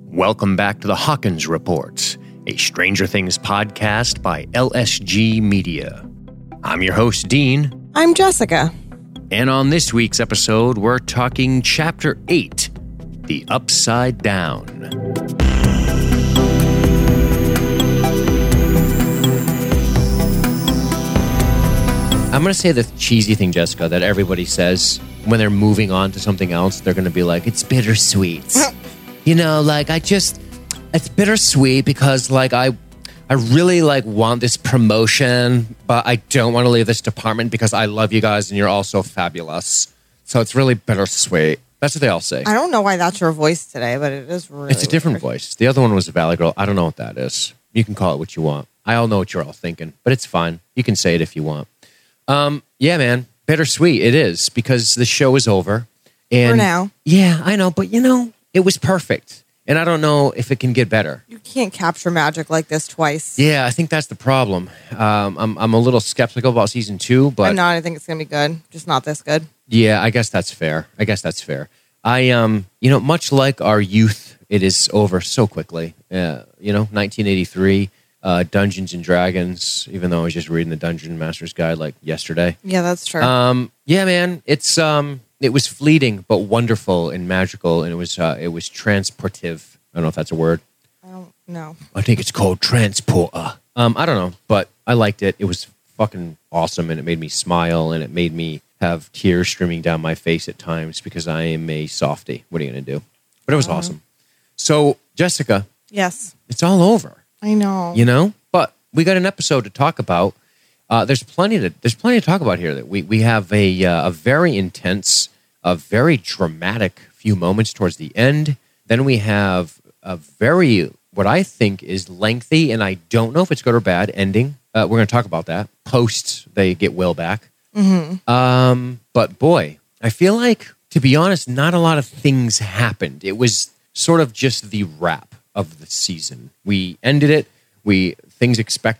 Welcome back to the Hawkins Report, a Stranger Things podcast by LSG Media. I'm your host, Dean. I'm Jessica. And on this week's episode, we're talking Chapter 8, The Upside Down. I'm going to say the cheesy thing, Jessica, that everybody says when they're moving on to something else. They're going to be like, it's bittersweet. You know, like, it's bittersweet because, like, I really, like, want this promotion, but I don't want to leave this department because I love you guys and you're all so fabulous. So it's really bittersweet. That's what they all say. I don't know why that's your voice today, but it is really It's a different weird. voice. The other one was a Valley Girl. I don't know what that is. You can call it what you want. I all know what you're all thinking, but it's fine. You can say it if you want. Yeah, man, bittersweet. It is because the show is over. And For now. Yeah, I know, but you know, it was perfect. And I don't know if it can get better. You can't capture magic like this twice. Yeah, I think that's the problem. I'm a little skeptical about season 2, but I'm not. I think it's going to be good. Just not this good. yeah, I guess that's fair. Much like our youth, it is over so quickly. 1983, Dungeons and Dragons, even though I was just reading the Dungeon Master's Guide like yesterday. Yeah, that's true. Yeah, man, it was fleeting but wonderful and magical, and it was transportive. I don't know if that's a word. I don't know. I think it's called transporter. I don't know, but I liked it. It was fucking awesome, and it made me smile, and it made me have tears streaming down my face at times because I am a softie. What are you going to do? But it was awesome. So, Jessica, Yes. it's all over. I know. You know, but we got an episode to talk about. There's plenty to talk about here. That we have a very intense, a very dramatic few moments towards the end. Then we have a very, what I think is lengthy, and I don't know if it's good or bad ending. We're going to talk about that post they get Will back. Mm-hmm. But boy, I feel like, to be honest, not a lot of things happened. It was sort of just the wrap of the season. We ended it. Things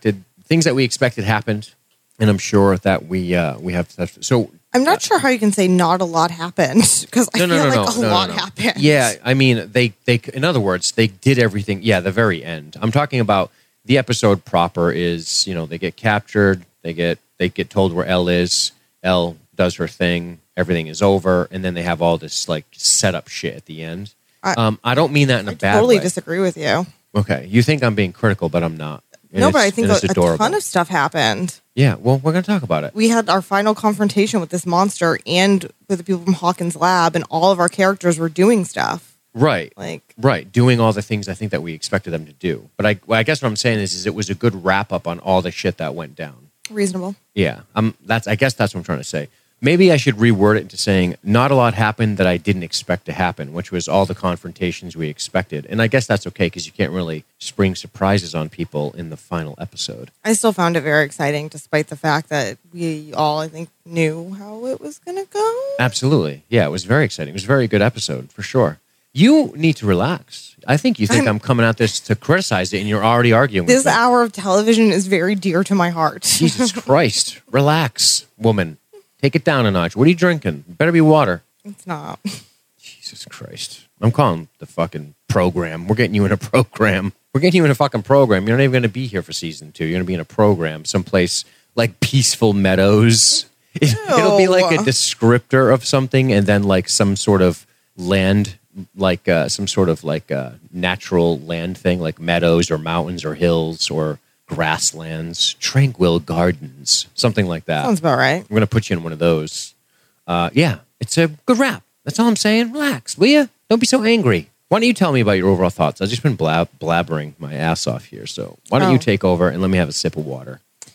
that we expected happened, and I'm sure that we have so. I'm not sure how you can say not a lot happened because I feel like a lot happened. Yeah, I mean, they in other words, they did everything. Yeah, the very end. I'm talking about the episode proper is, they get captured, they get told where Elle is. Elle does her thing. Everything is over, and then they have all this like setup shit at the end. I don't mean that in a bad way. I totally disagree with you. Okay, you think I'm being critical, but I'm not. But I think a ton of stuff happened. Yeah, well, we're going to talk about it. We had our final confrontation with this monster and with the people from Hawkins Lab, and all of our characters were doing stuff. Right. Doing all the things I think that we expected them to do. But I guess what I'm saying is it was a good wrap up on all the shit that went down. Reasonable. Yeah. I guess that's what I'm trying to say. Maybe I should reword it into saying not a lot happened that I didn't expect to happen, which was all the confrontations we expected. And I guess that's okay because you can't really spring surprises on people in the final episode. I still found it very exciting, despite the fact that we all, I think, knew how it was going to go. Absolutely. Yeah, it was very exciting. It was a very good episode, for sure. You need to relax. I think you think I'm coming at this to criticize it, and you're already arguing with me. This hour of television is very dear to my heart. Jesus Christ. Relax, woman. Take it down a notch. What are you drinking? It better be water. It's not. Jesus Christ. I'm calling the fucking program. We're getting you in a program. We're getting you in a fucking program. You're not even going to be here for season 2. You're going to be in a program someplace like Peaceful Meadows. It'll be like a descriptor of something and then like some sort of land, like some sort of like natural land thing, like meadows or mountains or hills or grasslands, tranquil gardens, something like that. Sounds about right. We're going to put you in one of those. Yeah, it's a good wrap. That's all I'm saying. Relax, will you? Don't be so angry. Why don't you tell me about your overall thoughts? I've just been blabbering my ass off here, so why don't you take over and let me have a sip of water?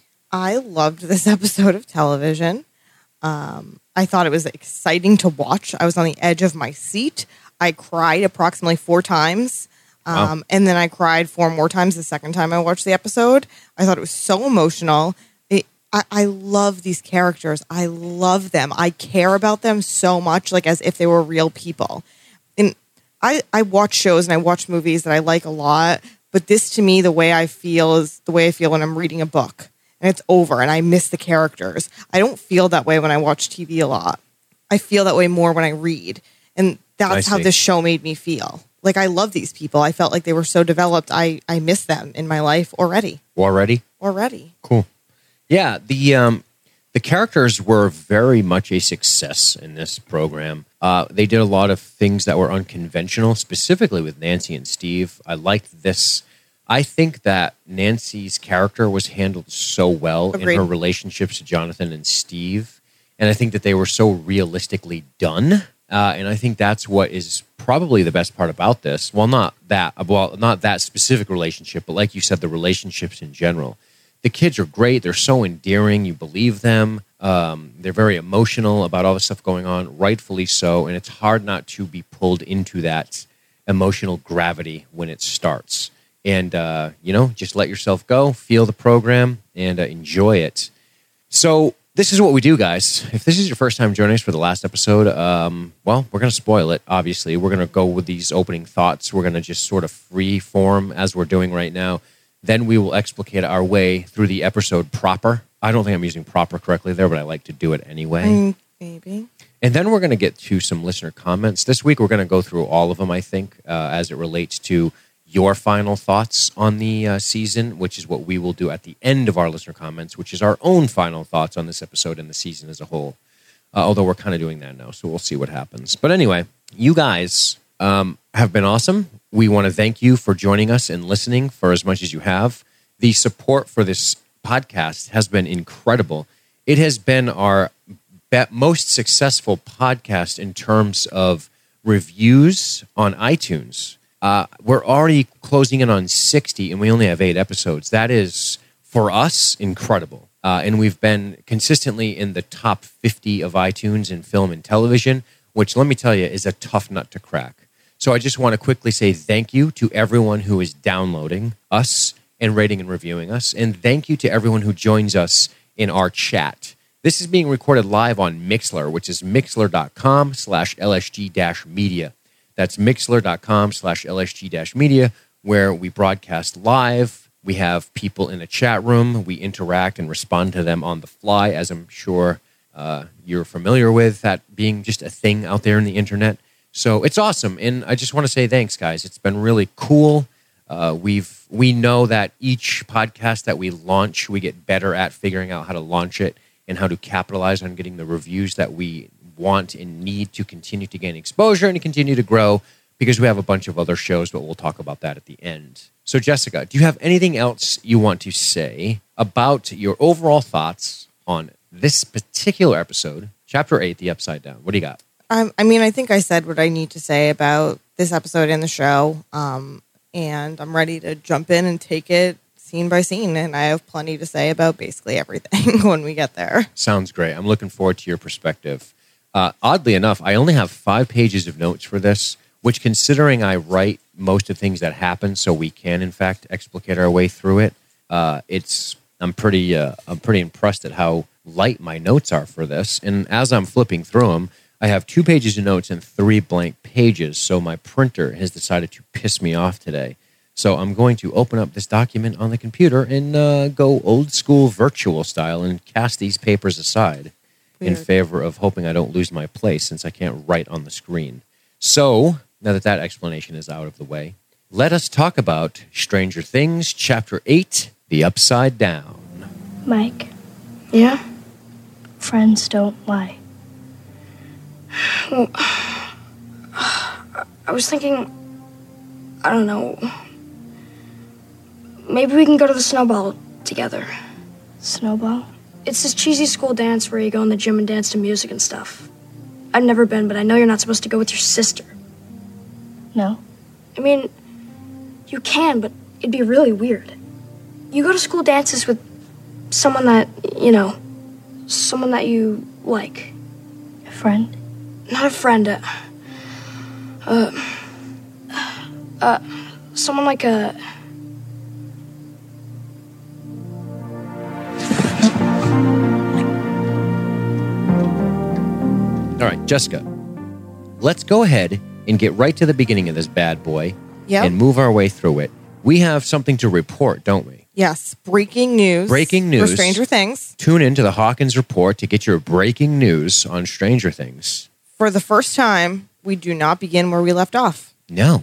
I loved this episode of television. I thought it was exciting to watch. I was on the edge of my seat. I cried approximately 4 times. And then I cried 4 more times the second time I watched the episode. I thought it was so emotional. I love these characters. I love them. I care about them so much, like as if they were real people. And I watch shows and I watch movies that I like a lot. But this, to me, the way I feel is the way I feel when I'm reading a book. And it's over and I miss the characters. I don't feel that way when I watch TV a lot. I feel that way more when I read. And that's how this show made me feel. like, I love these people. I felt like they were so developed. I miss them in my life already. Already. Cool. Yeah, the characters were very much a success in this program. They did a lot of things that were unconventional, specifically with Nancy and Steve. I liked this. I think that Nancy's character was handled so well Agreed. in her relationships to Jonathan and Steve. And I think that they were so realistically done. And I think that's what is probably the best part about this. Not that specific relationship, but like you said, the relationships in general. The kids are great. They're so endearing. You believe them. They're very emotional about all the stuff going on, rightfully so. And it's hard not to be pulled into that emotional gravity when it starts. And, just let yourself go, feel the program, and enjoy it. So this is what we do, guys. If this is your first time joining us for the last episode, we're going to spoil it, obviously. We're going to go with these opening thoughts. We're going to just sort of free form as we're doing right now. Then we will explicate our way through the episode proper. I don't think I'm using proper correctly there, but I like to do it anyway. Maybe. And then we're going to get to some listener comments. This week, we're going to go through all of them, I think, as it relates to your final thoughts on the season, which is what we will do at the end of our listener comments, which is our own final thoughts on this episode and the season as a whole. Although we're kind of doing that now, so we'll see what happens. But anyway, you guys have been awesome. We want to thank you for joining us and listening for as much as you have. The support for this podcast has been incredible. It has been our most successful podcast in terms of reviews on iTunes. We're already closing in on 60, and we only have 8 episodes. That is, for us, incredible. And we've been consistently in the top 50 of iTunes in film and television, which, let me tell you, is a tough nut to crack. So I just want to quickly say thank you to everyone who is downloading us and rating and reviewing us. And thank you to everyone who joins us in our chat. This is being recorded live on Mixlr, which is mixlr.com/LSG-media. That's mixlr.com/LSG-media, where we broadcast live. We have people in a chat room. We interact and respond to them on the fly, as I'm sure you're familiar with that being just a thing out there in the internet. So it's awesome. And I just want to say thanks, guys. It's been really cool. We know that each podcast that we launch, we get better at figuring out how to launch it and how to capitalize on getting the reviews that we want and need to continue to gain exposure and to continue to grow, because we have a bunch of other shows, but we'll talk about that at the end. So, Jessica, do you have anything else you want to say about your overall thoughts on this particular episode, Chapter 8, The Upside Down? What do you got? I think I said what I need to say about this episode and the show, and I'm ready to jump in and take it scene by scene, and I have plenty to say about basically everything when we get there. Sounds great. I'm looking forward to your perspective. Oddly enough, I only have 5 pages of notes for this, which, considering I write most of things that happen so we can, in fact, explicate our way through it, I'm pretty impressed at how light my notes are for this. And as I'm flipping through them, I have 2 pages of notes and 3 blank pages, so my printer has decided to piss me off today. So I'm going to open up this document on the computer and go old school virtual style and cast these papers aside. Weird. In favor of hoping I don't lose my place, since I can't write on the screen. So, now that explanation is out of the way, let us talk about Stranger Things, Chapter 8, The Upside Down. Mike. Yeah? Friends don't lie. Well, I was thinking, I don't know, maybe we can go to the Snowball together. Snowball? It's this cheesy school dance where you go in the gym and dance to music and stuff. I've never been, but I know you're not supposed to go with your sister. No. I mean, you can, but it'd be really weird. You go to school dances with someone that, someone that you like. A friend? Not a friend, someone like a... All right, Jessica, let's go ahead and get right to the beginning of this bad boy and move our way through it. We have something to report, don't we? Yes, breaking news. Breaking news. For Stranger Things. Tune in to the Hawkins Report to get your breaking news on Stranger Things. For the first time, we do not begin where we left off. No.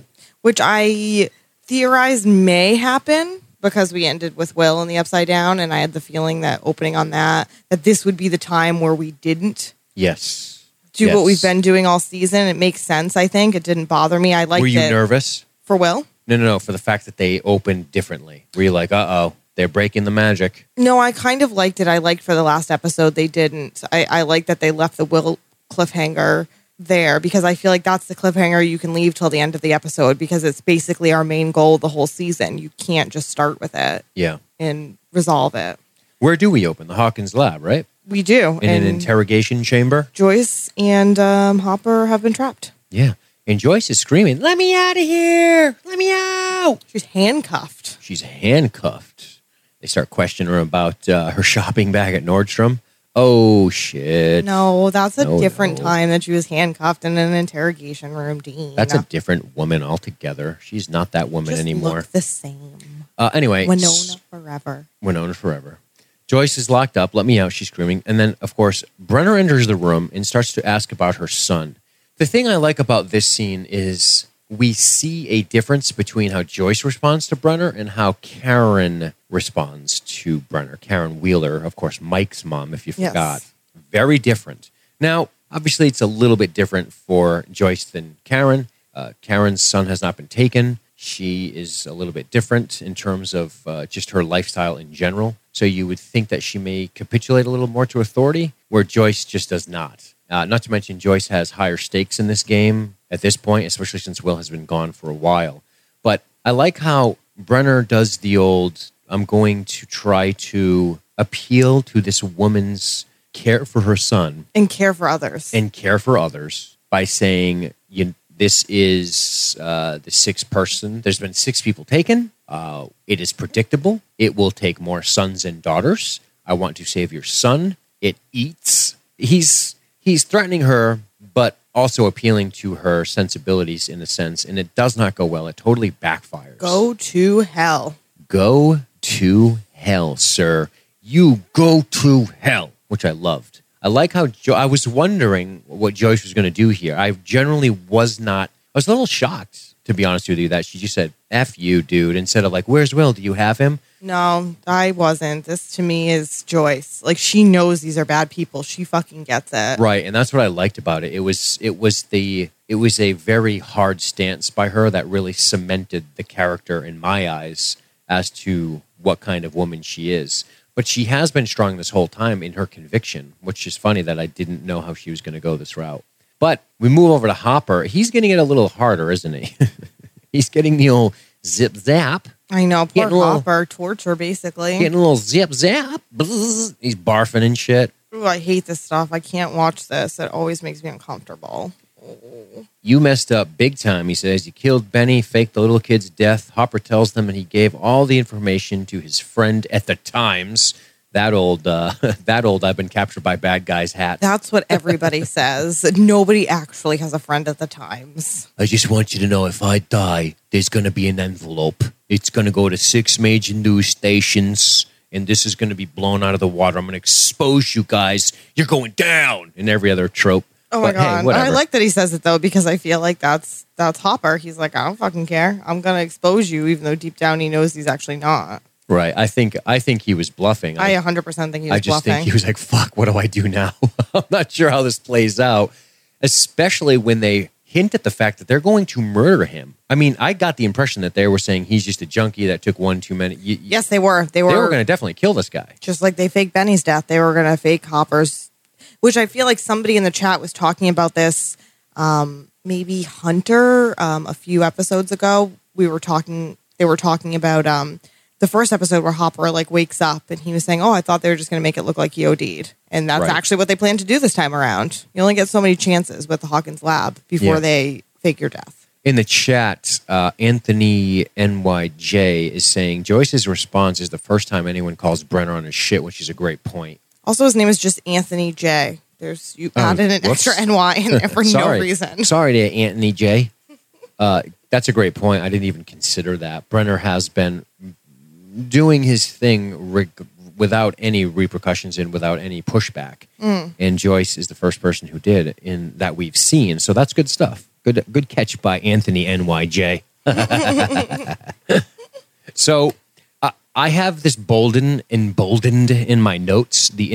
which I theorize may happen because we ended with Will in the Upside Down, and I had the feeling that opening on that this would be the time where we didn't Yes. do what we've been doing all season. It makes sense, I think. It didn't bother me. I liked it. Were you nervous? For Will? No. For the fact that they opened differently. Were you like, uh-oh, they're breaking the magic? No, I kind of liked it. I liked for the last episode they didn't. I liked that they left the Will cliffhanger there because I feel like that's the cliffhanger you can leave till the end of the episode because it's basically our main goal the whole season. You can't just start with it Yeah. and resolve it. Where do we open? The Hawkins lab, right? We do. In an interrogation chamber? Joyce and Hopper have been trapped. Yeah. And Joyce is screaming, let me out of here! Let me out! She's handcuffed. She's handcuffed. They start questioning her about her shopping bag at Nordstrom. Oh, shit. No, that's a No, different no. time that she was handcuffed in an interrogation room, Dean. That's a different woman altogether. She's not that woman Just anymore. look the same. Anyway. Winona forever. Winona forever. Joyce is locked up. Let me out, she's screaming. And then, of course, Brenner enters the room and starts to ask about her son. The thing I like about this scene is we see a difference between how Joyce responds to Brenner and how Karen responds to Brenner. Karen Wheeler, of course, Mike's mom, if you Yes. forgot. Very different. Now, obviously, it's a little bit different for Joyce than Karen. Karen's son has not been taken. She is a little bit different in terms of just her lifestyle in general. So you would think that she may capitulate a little more to authority, where Joyce just does not. Not to mention, Joyce has higher stakes in this game at this point, especially since Will has been gone for a while. But I like how Brenner does the old, I'm going to try to appeal to this woman's care for her son And care for others. and care for others by saying, this is the sixth person. There's been 6 people taken. It is predictable. It will take more sons and daughters. I want to save your son. It eats. He's threatening her, but also appealing to her sensibilities in a sense, and it does not go well. It totally backfires. Go to hell. Go to hell, sir. You go to hell, which I loved. I like how I was wondering what Joyce was going to do here. I generally was not. I was a little shocked, to be honest with you, that she just said, F you, dude, instead of like, where's Will? Do you have him? No, I wasn't. This to me is Joyce. Like she knows these are bad people. She fucking gets it. Right, and that's what I liked about it. It was a very hard stance by her that really cemented the character in my eyes as to what kind of woman she is. But she has been strong this whole time in her conviction, which is funny that I didn't know how she was going to go this route. But we move over to Hopper. He's getting it a little harder, isn't he? He's getting the old zip zap. I know. Poor Getting a little- Hopper. Torture, basically. Getting a little zip zap. Bzzz. He's barfing and shit. Ooh, I hate this stuff. I can't watch this. It always makes me uncomfortable. You messed up big time, he says. You killed Benny, faked the little kid's death. Hopper tells them, and he gave all the information to his friend at the Times. That old I've been captured by bad guys hat. That's what everybody says. Nobody actually has a friend at the Times. I just want you to know if I die, there's going to be an envelope. It's going to go to 6 major news stations, and this is going to be blown out of the water. I'm going to expose you guys. You're going down, and every other trope. Oh my But, hey, God. whatever. I like that he says it though, because I feel like that's Hopper. He's like, I don't fucking care. I'm going to expose you, even though deep down he knows he's actually not. Right. I think he was bluffing. I 100% think he was I just bluffing. think he was like, fuck, what do I do now? I'm not sure how this plays out, especially when they hint at the fact that they're going to murder him. I mean, I got the impression that they were saying he's just a junkie that took one too many. Yes, they were. They They were were going to definitely kill this guy. just like they faked Benny's death. They were going to fake Hopper's, which I feel like somebody in the chat was talking about this. Maybe Hunter, a few episodes ago, they were talking about the first episode where Hopper like wakes up and he was saying, oh, I thought they were just going to make it look like he OD'd. And that's Right. actually what they plan to do this time around. You only get so many chances with the Hawkins lab before Yeah. they fake your death. In the chat, Anthony NYJ is saying Joyce's response is the first time anyone calls Brenner on his shit, which is a great point. Also, his name is just Anthony J. You added an whoops. extra NY in there for no reason. Sorry to Anthony J. That's a great point. I didn't even consider that. Brenner has been doing his thing without any repercussions and without any pushback. And Joyce is the first person who did in that we've seen. So that's good stuff. Good catch by Anthony NYJ. So I have this emboldened in my notes. The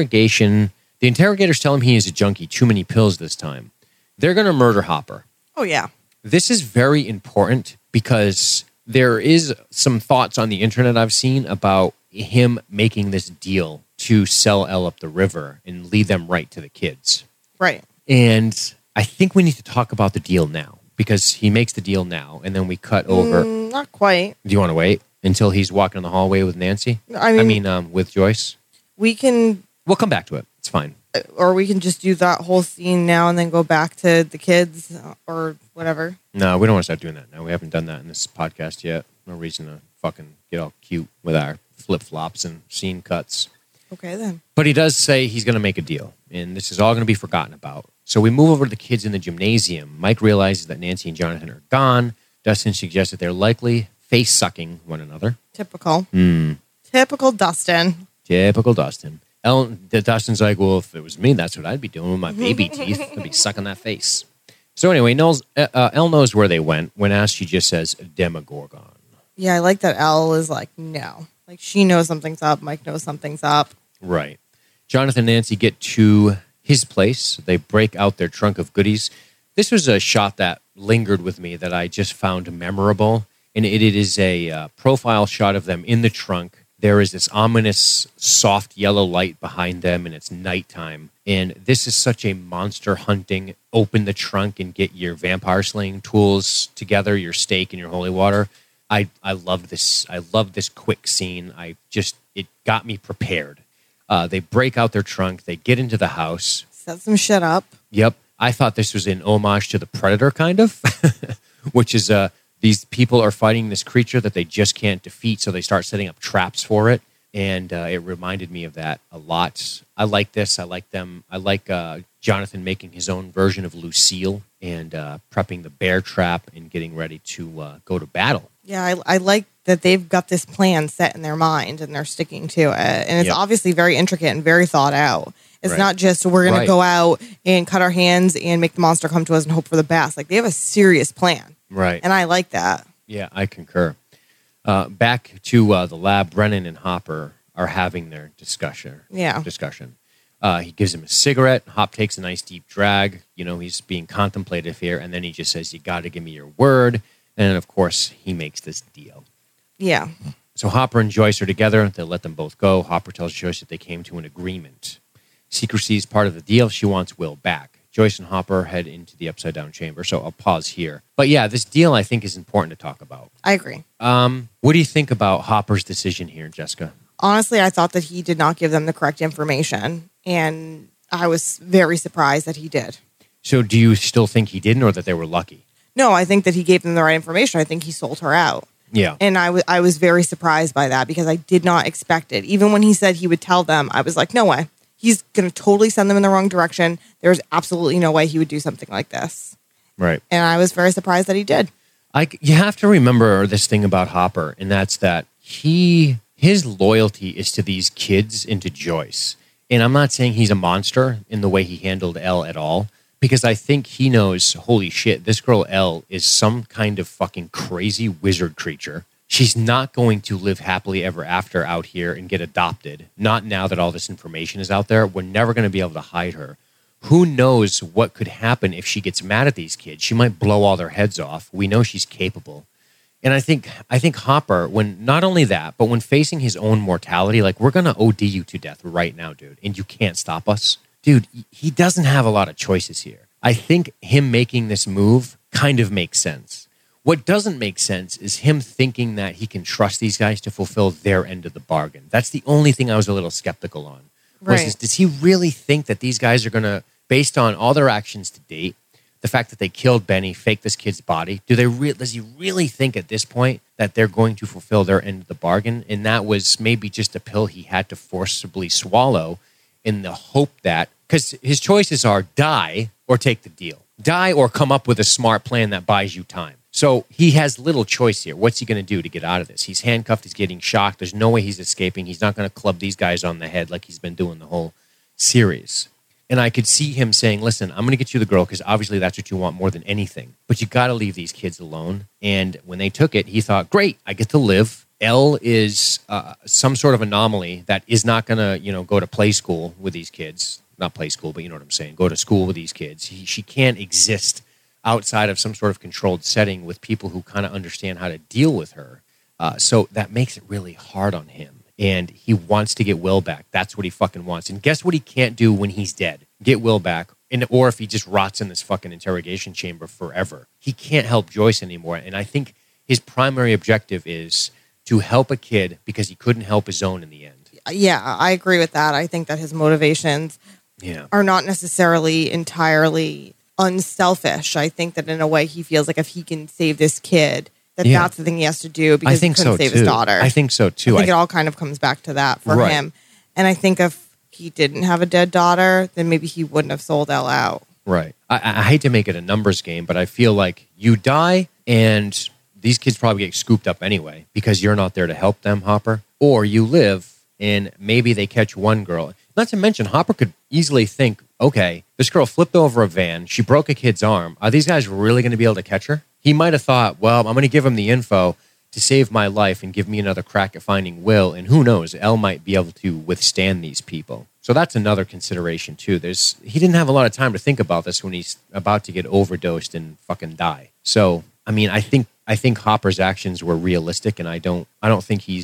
interrogators tell him he is a junkie, too many pills this time. They're going to murder Hopper. Oh, yeah. This is very important because there is some thoughts on the internet I've seen about him making this deal to sell Elle up the river and lead them right to the kids. Right. And I think we need to talk about the deal now because he makes the deal now and then we cut over. Not quite. Do you want to wait until he's walking in the hallway with Nancy? I mean, with Joyce? We'll come back to it. It's fine. Or we can just do that whole scene now and then go back to the kids or whatever. No, we don't want to start doing that now. We haven't done that in this podcast yet. No reason to fucking get all cute with our flip-flops and scene cuts. Okay, then. But he does say he's going to make a deal, and this is all going to be forgotten about. So we move over to the kids in the gymnasium. Mike realizes that Nancy and Jonathan are gone. Dustin suggests that they're likely face-sucking one another. Typical. Typical Dustin. Typical Dustin. Dustin's like, well, if it was me, that's what I'd be doing with my baby teeth. I'd be sucking that face. So anyway, Elle knows where they went. When asked, she just says, Demogorgon. Yeah, I like that Elle is like, no. Like, she knows something's up. Mike knows something's up. Right. Jonathan and Nancy get to his place. They break out their trunk of goodies. This was a shot that lingered with me that I just found memorable. And it is a profile shot of them in the trunk. There is this ominous, soft yellow light behind them, and it's nighttime. And this is such a monster hunting, open the trunk and get your vampire slaying tools together, your stake and your holy water. I love this. I love this quick scene. It got me prepared. They break out their trunk. They get into the house. Set some shit up. Yep. I thought this was an homage to the Predator, kind of, which is these people are fighting this creature that they just can't defeat, so they start setting up traps for it. And it reminded me of that a lot. I like this. I like them. I like Jonathan making his own version of Lucille and prepping the bear trap and getting ready to go to battle. Yeah, I like that they've got this plan set in their mind and they're sticking to it. And it's obviously very intricate and very thought out. It's not just we're going to go out and cut our hands and make the monster come to us and hope for the best. Like, they have a serious plan. Right. And I like that. Yeah, I concur. Back to the lab, Brennan and Hopper are having their discussion. He gives him a cigarette. Hop takes a nice deep drag. You know, he's being contemplative here. And then he just says, you got to give me your word. And then, of course, he makes this deal. Yeah. So Hopper and Joyce are together. They let them both go. Hopper tells Joyce that they came to an agreement. Secrecy is part of the deal. She wants Will back. Joyce and Hopper head into the upside-down chamber. So I'll pause here. But yeah, this deal I think is important to talk about. I agree. What do you think about Hopper's decision here, Jessica? Honestly, I thought that he did not give them the correct information. And I was very surprised that he did. So do you still think he didn't or that they were lucky? No, I think that he gave them the right information. I think he sold her out. Yeah. And I was very surprised by that because I did not expect it. Even when he said he would tell them, I was like, no way. He's going to totally send them in the wrong direction. There's absolutely no way he would do something like this. Right. And I was very surprised that he did. You have to remember this thing about Hopper, and that's that his loyalty is to these kids and to Joyce. And I'm not saying he's a monster in the way he handled Elle at all, because I think he knows, holy shit, this girl Elle is some kind of fucking crazy wizard creature. She's not going to live happily ever after out here and get adopted. Not now that all this information is out there. We're never going to be able to hide her. Who knows what could happen if she gets mad at these kids? She might blow all their heads off. We know she's capable. And I think Hopper, when not only that, but when facing his own mortality, like, we're going to OD you to death right now, dude, and you can't stop us. Dude, he doesn't have a lot of choices here. I think him making this move kind of makes sense. What doesn't make sense is him thinking that he can trust these guys to fulfill their end of the bargain. That's the only thing I was a little skeptical on. Right. Does he really think that these guys are going to, based on all their actions to date, the fact that they killed Benny, faked this kid's body, does he really think at this point that they're going to fulfill their end of the bargain? And that was maybe just a pill he had to forcibly swallow in the hope that, because his choices are die or take the deal. Die or come up with a smart plan that buys you time. So he has little choice here. What's he going to do to get out of this? He's handcuffed. He's getting shocked. There's no way he's escaping. He's not going to club these guys on the head like he's been doing the whole series. And I could see him saying, listen, I'm going to get you the girl because obviously that's what you want more than anything. But you got to leave these kids alone. And when they took it, he thought, great, I get to live. Elle is some sort of anomaly that is not going to, go to play school with these kids. Not play school, but you know what I'm saying. Go to school with these kids. She can't exist outside of some sort of controlled setting with people who kind of understand how to deal with her. So that makes it really hard on him. And he wants to get Will back. That's what he fucking wants. And guess what he can't do when he's dead? Get Will back. Or if he just rots in this fucking interrogation chamber forever. He can't help Joyce anymore. And I think his primary objective is to help a kid because he couldn't help his own in the end. Yeah, I agree with that. I think that his motivations are not necessarily entirely unselfish. I think that in a way he feels like if he can save this kid, that's the thing he has to do because he couldn't save his daughter. I think so too. I think it all kind of comes back to that for him. And I think if he didn't have a dead daughter, then maybe he wouldn't have sold Elle out. Right. I hate to make it a numbers game, but I feel like you die and these kids probably get scooped up anyway because you're not there to help them, Hopper. Or you live and maybe they catch one girl. Not to mention, Hopper could easily think, okay, this girl flipped over a van. She broke a kid's arm. Are these guys really going to be able to catch her? He might have thought, well, I'm going to give him the info to save my life and give me another crack at finding Will. And who knows, Elle might be able to withstand these people. So that's another consideration too. He didn't have a lot of time to think about this when he's about to get overdosed and fucking die. So, I mean, I think Hopper's actions were realistic, and I don't think he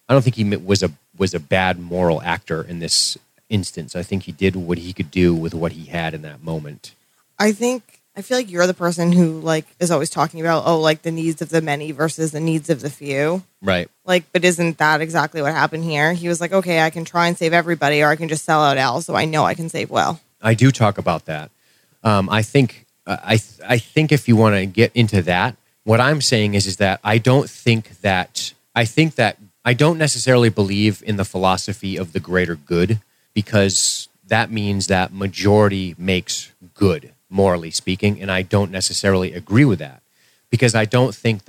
was a bad moral actor in this instance. I think he did what he could do with what he had in that moment. I feel like you're the person who is always talking about the needs of the many versus the needs of the few. Right. But isn't that exactly what happened here? He was like, okay, I can try and save everybody, or I can just sell out Elle, so I know I can save Will. I do talk about that. I think if you want to get into that, what I'm saying is that I don't necessarily believe in the philosophy of the greater good, because that means that majority makes good, morally speaking, and I don't necessarily agree with that, because I don't think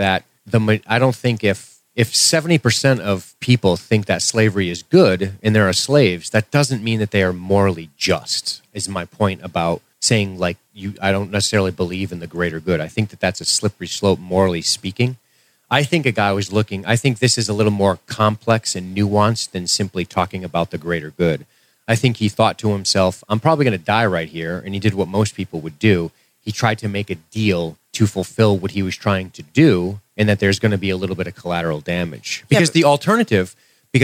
if 70% of people think that slavery is good and there are slaves, that doesn't mean that they are morally just, is my point about saying I don't necessarily believe in the greater good. I think that that's a slippery slope, morally speaking. I think I think this is a little more complex and nuanced than simply talking about the greater good. I think he thought to himself, I'm probably going to die right here. And he did what most people would do. He tried to make a deal to fulfill what he was trying to do, and that there's going to be a little bit of collateral damage. Because the alternative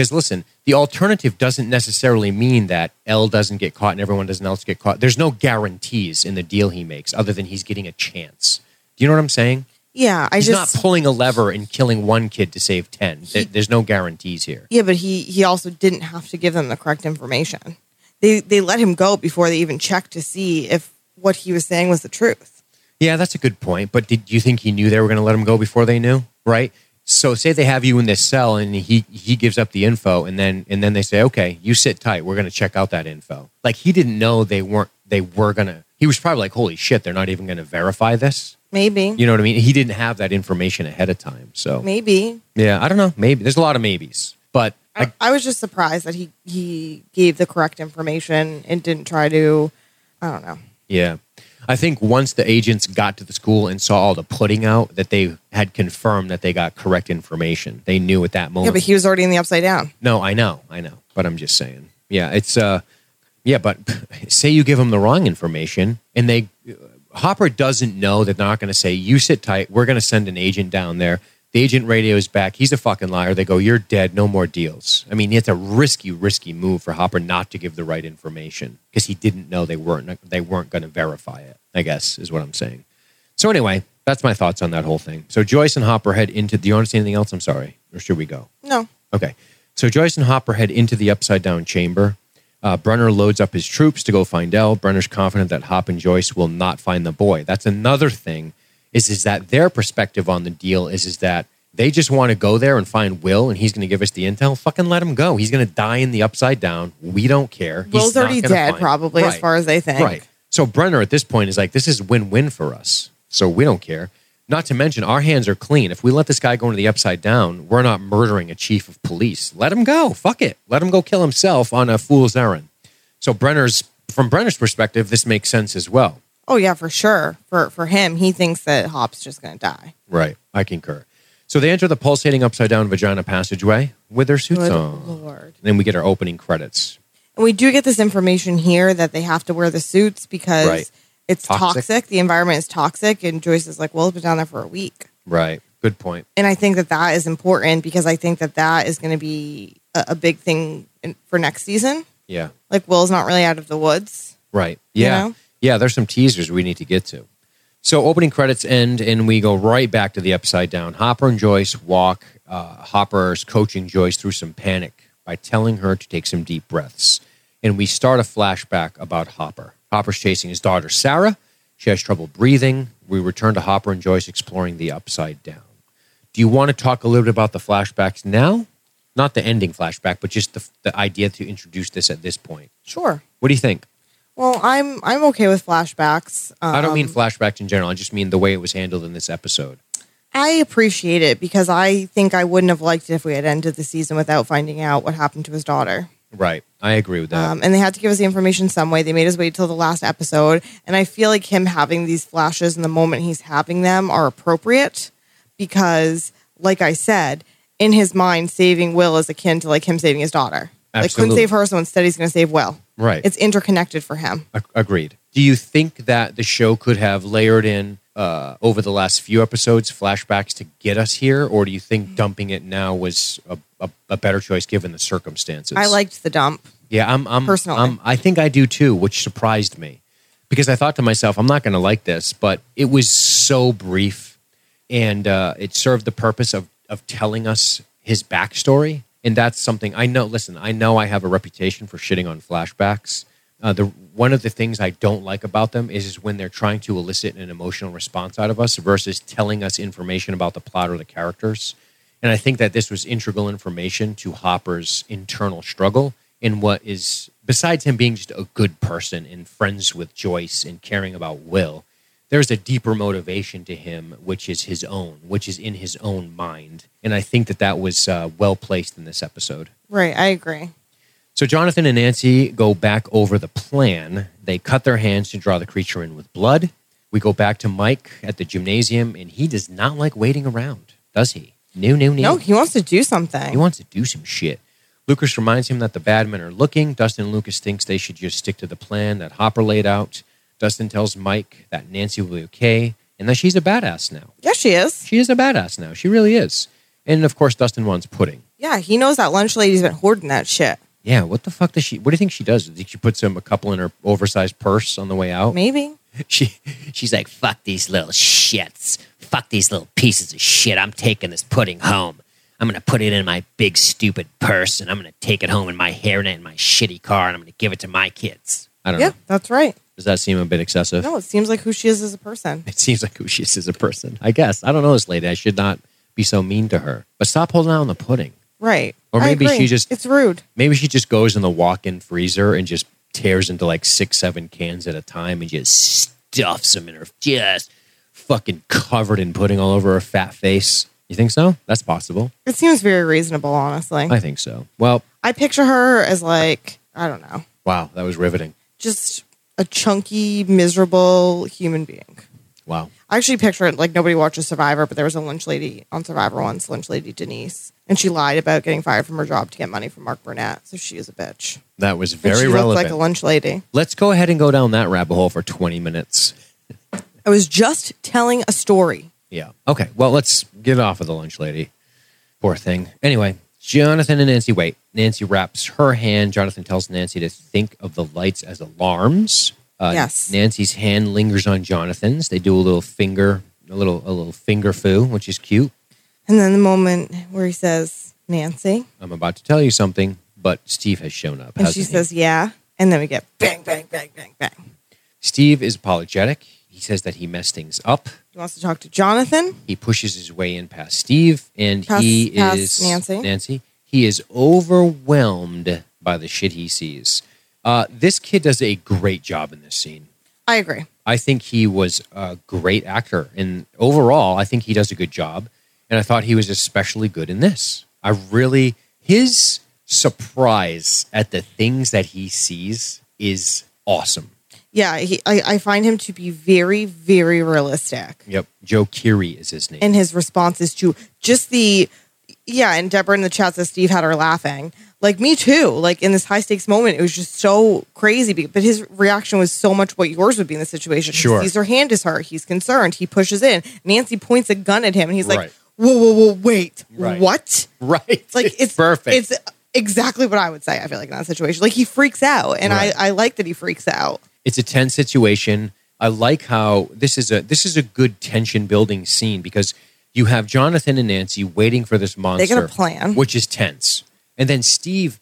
doesn't necessarily mean that Elle doesn't get caught and everyone else get caught. There's no guarantees in the deal he makes other than he's getting a chance. Do you know what I'm saying? Yeah, he's not pulling a lever and killing one kid to save 10. There's no guarantees here. Yeah, but he also didn't have to give them the correct information. They let him go before they even checked to see if what he was saying was the truth. Yeah, that's a good point. But did you think he knew they were going to let him go before they knew? Right? So say they have you in this cell and he gives up the info, and then they say, okay, you sit tight. We're going to check out that info. He didn't know they were going to. He was probably like, holy shit, they're not even going to verify this. Maybe. You know what I mean? He didn't have that information ahead of time. So maybe. Yeah, I don't know. Maybe. There's a lot of maybes. But I was just surprised that he gave the correct information and didn't try to, I don't know. Yeah. I think once the agents got to the school and saw all the pudding out, that they had confirmed that they got correct information. They knew at that moment. Yeah, but he was already in the Upside Down. No, I know. But I'm just saying. Yeah, it's, but say you give them the wrong information and Hopper doesn't know that they're not going to say, you sit tight, we're going to send an agent down there. The agent radios back. He's a fucking liar. They go, you're dead. No more deals. I mean, it's a risky move for Hopper not to give the right information because he didn't know they weren't going to verify it, I guess, is what I'm saying. So anyway, that's my thoughts on that whole thing. So Joyce and Hopper head into, do you want to say anything else? I'm sorry. Or should we go? No. Okay. So Joyce and Hopper head into the upside down chamber. Brenner loads up his troops to go find Elle. Brenner's confident that Hop and Joyce will not find the boy. That's another thing. Is that their perspective on the deal is that they just want to go there and find Will, and he's going to give us the intel. Fucking let him go. He's going to die in the upside down. We don't care. Will's already dead, probably, as far as they think. Right. So Brenner at this point is like, this is win-win for us. So we don't care. Not to mention, our hands are clean. If we let this guy go into the upside down, we're not murdering a chief of police. Let him go. Fuck it. Let him go kill himself on a fool's errand. So Brenner's from Brenner's perspective, this makes sense as well. Oh yeah, for sure. For him, he thinks that Hop's just going to die. Right. I concur. So they enter the pulsating upside down vagina passageway with their suits Good on. Lord. And then we get our opening credits. And we do get this information here that they have to wear the suits because Right. it's Toxic. toxic. The environment is toxic. And Joyce is like, well, it's been down there for a week. Right. Good point. And I think that is important because I think that is going to be a big thing for next season. Yeah. Like Will's not really out of the woods. Right. Yeah. You know? Yeah, there's some teasers we need to get to. So opening credits end, and we go right back to the upside down. Hopper and Joyce walk. Hopper's coaching Joyce through some panic by telling her to take some deep breaths. And we start a flashback about Hopper. Hopper's chasing his daughter, Sarah. She has trouble breathing. We return to Hopper and Joyce exploring the upside down. Do you want to talk a little bit about the flashbacks now? Not the ending flashback, but just the idea to introduce this at this point. Sure. What do you think? Well, I'm okay with flashbacks. I don't mean flashbacks in general. I just mean the way it was handled in this episode. I appreciate it because I think I wouldn't have liked it if we had ended the season without finding out what happened to his daughter. Right. I agree with that. And they had to give us the information some way. They made us wait till the last episode. And I feel like him having these flashes in the moment he's having them are appropriate because, like I said, in his mind, saving Will is akin to like him saving his daughter. Like Absolutely. couldn't save her, so instead he's going to save Will. Right. It's interconnected for him. Agreed. Do you think that the show could have layered in over the last few episodes flashbacks to get us here, or do you think dumping it now was a better choice given the circumstances? I liked the dump. Yeah, I'm personally. I think I do too, which surprised me because I thought to myself, I'm not going to like this, but it was so brief, and it served the purpose of telling us his backstory. And that's something I know. Listen, I know I have a reputation for shitting on flashbacks. One of the things I don't like about them is when they're trying to elicit an emotional response out of us versus telling us information about the plot or the characters. And I think that this was integral information to Hopper's internal struggle in what is, besides him being just a good person and friends with Joyce and caring about Will, there's a deeper motivation to him, which is his own, which is in his own mind. And I think that was well placed in this episode. Right, I agree. So Jonathan and Nancy go back over the plan. They cut their hands to draw the creature in with blood. We go back to Mike at the gymnasium, and he does not like waiting around, does he? No. No, he wants to do something. He wants to do some shit. Lucas reminds him that the bad men are looking. Dustin and Lucas thinks they should just stick to the plan that Hopper laid out. Dustin tells Mike that Nancy will be okay and that she's a badass now. Yeah, she is. She is a badass now. She really is. And, of course, Dustin wants pudding. Yeah, he knows that lunch lady's been hoarding that shit. Yeah, what the fuck does she... What do you think she does? Do you think she puts a couple in her oversized purse on the way out? Maybe. She's like, fuck these little shits. Fuck these little pieces of shit. I'm taking this pudding home. I'm going to put it in my big, stupid purse, and I'm going to take it home in my hairnet in my shitty car, and I'm going to give it to my kids. I don't Yeah, know. that's right. Does that seem a bit excessive? No, it seems like who she is as a person. It seems like who she is as a person. I guess. I don't know this lady. I should not be so mean to her. But stop holding out on the pudding. Right. Or maybe I agree. she just... It's rude. Maybe she just goes in the walk-in freezer and just tears into like 6-7 cans at a time and just stuffs them in her, just fucking covered in pudding all over her fat face. You think so? That's possible. It seems very reasonable, honestly. I think so. Well, I picture her as like, I don't know, wow, that was riveting. just a chunky, miserable human being. Wow. I actually picture it like nobody watches Survivor, but there was a lunch lady on Survivor once, lunch lady Denise, and she lied about getting fired from her job to get money from Mark Burnett. So she is a bitch. That was And very she relevant. looked like a lunch lady. Let's go ahead and go down that rabbit hole for 20 minutes. I was just telling a story. Yeah. Okay. Well, let's get off of the lunch lady. Poor thing. Anyway, Jonathan and Nancy wait. Nancy wraps her hand. Jonathan tells Nancy to think of the lights as alarms. Yes. Nancy's hand lingers on Jonathan's. They do a little finger foo, which is cute. And then the moment where he says, Nancy, I'm about to tell you something, but Steve has shown up. and she says, yeah. And then we get bang, bang, bang, bang, bang. Steve is apologetic. He says that he messed things up. He wants to talk to Jonathan. He pushes his way in past Steve, and Past is Nancy. He is overwhelmed by the shit he sees. This kid does a great job in this scene. I agree. I think he was a great actor, and overall, I think he does a good job. And I thought he was especially good in this. His surprise at the things that he sees is awesome. Yeah, I find him to be very, very realistic. Yep. Joe Keery is his name. And his responses to just and Deborah in the chat says Steve had her laughing. Like, me too. Like, in this high stakes moment, it was just so crazy. But his reaction was so much what yours would be in the situation. Sure. He sees her hand is hurt. He's concerned. He pushes in. Nancy points a gun at him, and he's like, Right. whoa, wait. Right. What? Right. Like, it's perfect. It's exactly what I would say, I feel like, in that situation. Like, he freaks out, and Right. I like that he freaks out. It's a tense situation. I like how this is a good tension building scene because you have Jonathan and Nancy waiting for this monster. They got a plan. Which is tense. And then Steve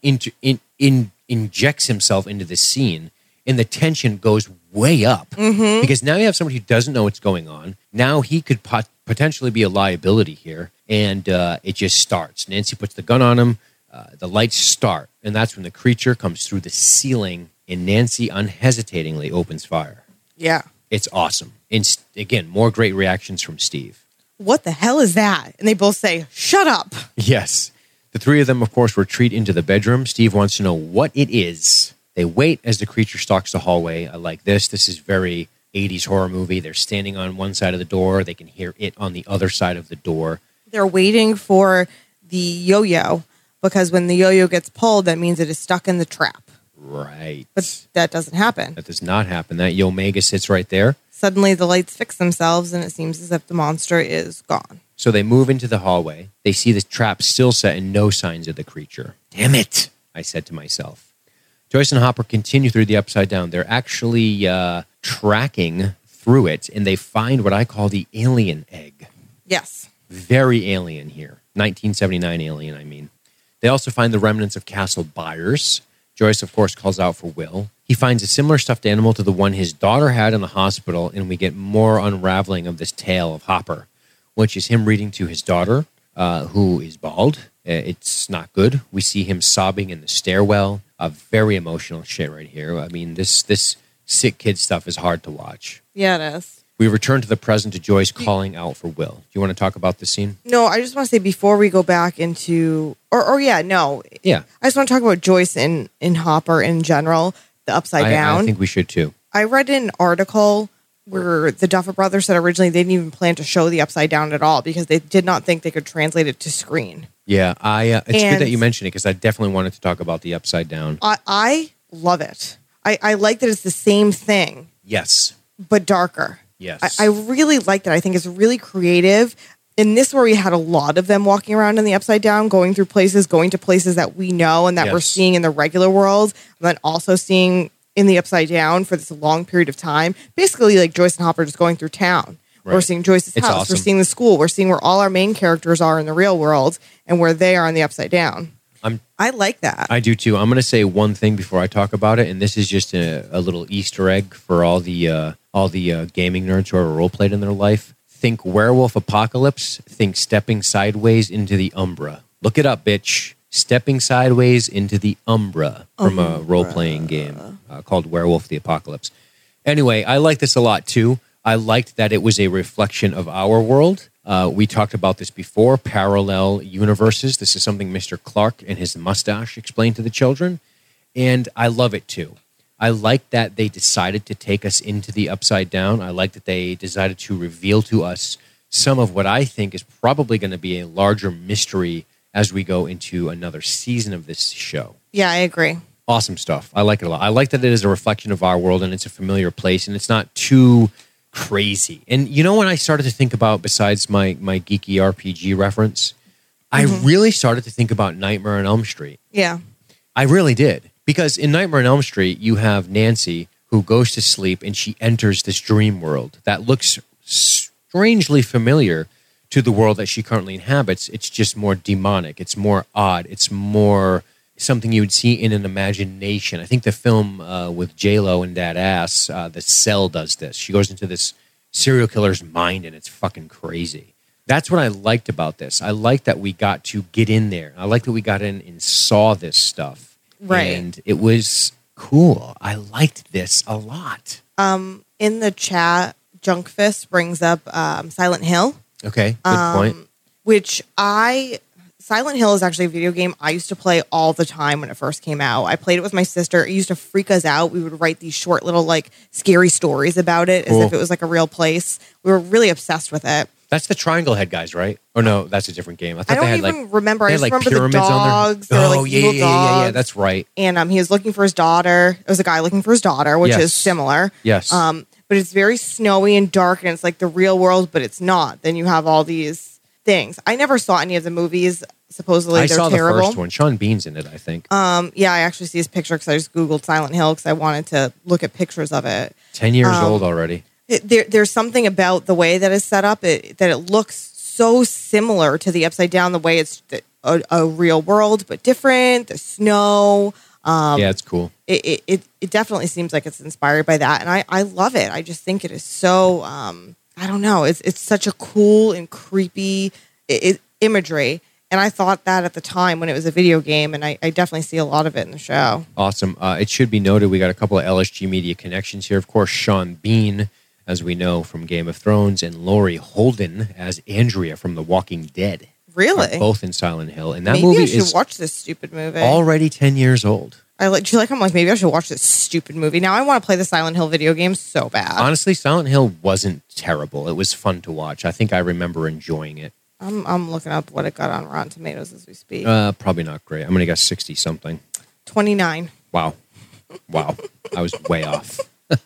injects himself into the scene, and the tension goes way up because now you have somebody who doesn't know what's going on. Now he could potentially be a liability here, and it just starts. Nancy puts the gun on him. The lights start, and that's when the creature comes through the ceiling, and Nancy unhesitatingly opens fire. Yeah. It's awesome. And again, more great reactions from Steve. What the hell is that? And they both say, shut up. Yes. The three of them, of course, retreat into the bedroom. Steve wants to know what it is. They wait as the creature stalks the hallway. I like this. This is very 80s horror movie. They're standing on one side of the door. They can hear it on the other side of the door. They're waiting for the yo-yo because when the yo-yo gets pulled, that means it is stuck in the trap. Right. But that doesn't happen. That does not happen. That Yomega sits right there. Suddenly the lights fix themselves and it seems as if the monster is gone. So they move into the hallway. They see the trap still set and no signs of the creature. Damn it, I said to myself. Joyce and Hopper continue through the Upside Down. They're actually tracking through it, and they find what I call the alien egg. Yes. Very alien here. 1979 alien, I mean. They also find the remnants of Castle Byers. Joyce, of course, calls out for Will. He finds a similar stuffed animal to the one his daughter had in the hospital, and we get more unraveling of this tale of Hopper, which is him reading to his daughter, who is bald. It's not good. We see him sobbing in the stairwell. Very emotional shit right here. I mean, this sick kid stuff is hard to watch. Yeah, it is. We return to the present to Joyce calling out for Will. Do you want to talk about the scene? No, I just want to say before we go back into, Yeah. I just want to talk about Joyce and Hopper in general, the Upside Down. I think we should too. I read an article where the Duffer Brothers said originally they didn't even plan to show the Upside Down at all because they did not think they could translate it to screen. Yeah, it's good that you mentioned it because I definitely wanted to talk about the Upside Down. I love it. I like that it's the same thing, Yes. but darker. Yes. I really like that. I think it's really creative. In this, where we had a lot of them walking around in the Upside Down, going to places that we know and that we're Yes. seeing in the regular world, and then also seeing in the Upside Down for this long period of time. Basically, like Joyce and Hopper just going through town. Right. We're seeing Joyce's It's house. awesome. We're seeing the school. We're seeing where all our main characters are in the real world and where they are in the Upside Down. I like that. I do too. I'm going to say one thing before I talk about it, and this is just a little Easter egg for all the gaming nerds who ever role played in their life. Think Werewolf Apocalypse. Think Stepping Sideways into the Umbra. Look it up, bitch. Stepping Sideways into the Umbra from a role playing game called Werewolf the Apocalypse. Anyway, I like this a lot too. I liked that it was a reflection of our world. We talked about this before, parallel universes. This is something Mr. Clark and his mustache explained to the children, and I love it too. I like that they decided to take us into the Upside Down. I like that they decided to reveal to us some of what I think is probably going to be a larger mystery as we go into another season of this show. Yeah, I agree. Awesome stuff. I like it a lot. I like that it is a reflection of our world and it's a familiar place and it's not too crazy. And you know what I started to think about besides my geeky RPG reference? I really started to think about Nightmare on Elm Street. Yeah. I really did. Because in Nightmare on Elm Street, you have Nancy who goes to sleep and she enters this dream world that looks strangely familiar to the world that she currently inhabits. It's just more demonic. It's more odd. It's more something you would see in an imagination. I think the film with J-Lo and that ass, The Cell, does this. She goes into this serial killer's mind and it's fucking crazy. That's what I liked about this. I liked that we got to get in there. I liked that we got in and saw this stuff. Right. And it was cool. I liked this a lot. In the chat, Junkfist brings up Silent Hill. Okay, good point. Which Silent Hill is actually a video game I used to play all the time when it first came out. I played it with my sister. It used to freak us out. We would write these short little like scary stories about it as if it was like a real place. We were really obsessed with it. That's the Triangle Head guys, right? Or no, that's a different game. I thought don't they had even remember. I they just had, like, remember the pyramids on there. dogs. They were, like, evil dogs. That's right. And he was looking for his daughter. It was a guy looking for his daughter, which Yes. is similar. Yes. But it's very snowy and dark, and it's like the real world, but it's not. Then you have all these things. I never saw any of the movies. Supposedly I they're saw terrible. the first one. Sean Bean's in it, I think. Yeah, I actually see his picture because I just Googled Silent Hill because I wanted to look at pictures of it. 10 years old already. There's something about the way that it's set up that it looks so similar to the Upside Down, the way it's a real world, but different. The snow. Yeah, it's cool. It definitely seems like it's inspired by that, and I love it. I just think it is so I don't know. It's such a cool and creepy imagery, and I thought that at the time when it was a video game, and I definitely see a lot of it in the show. Awesome. It should be noted we got a couple of LSG Media connections here. Of course, Sean Bean, as we know from Game of Thrones, and Laurie Holden as Andrea from The Walking Dead. Really? Are both in Silent Hill, and that Maybe movie I should is watch this stupid movie. already 10 years old. I'm like, maybe I should watch this stupid movie. Now I want to play the Silent Hill video game so bad. Honestly, Silent Hill wasn't terrible. It was fun to watch. I think I remember enjoying it. I'm looking up what it got on Rotten Tomatoes as we speak. Probably not great. I'm going to guess 60 something. 29. Wow. I was way off.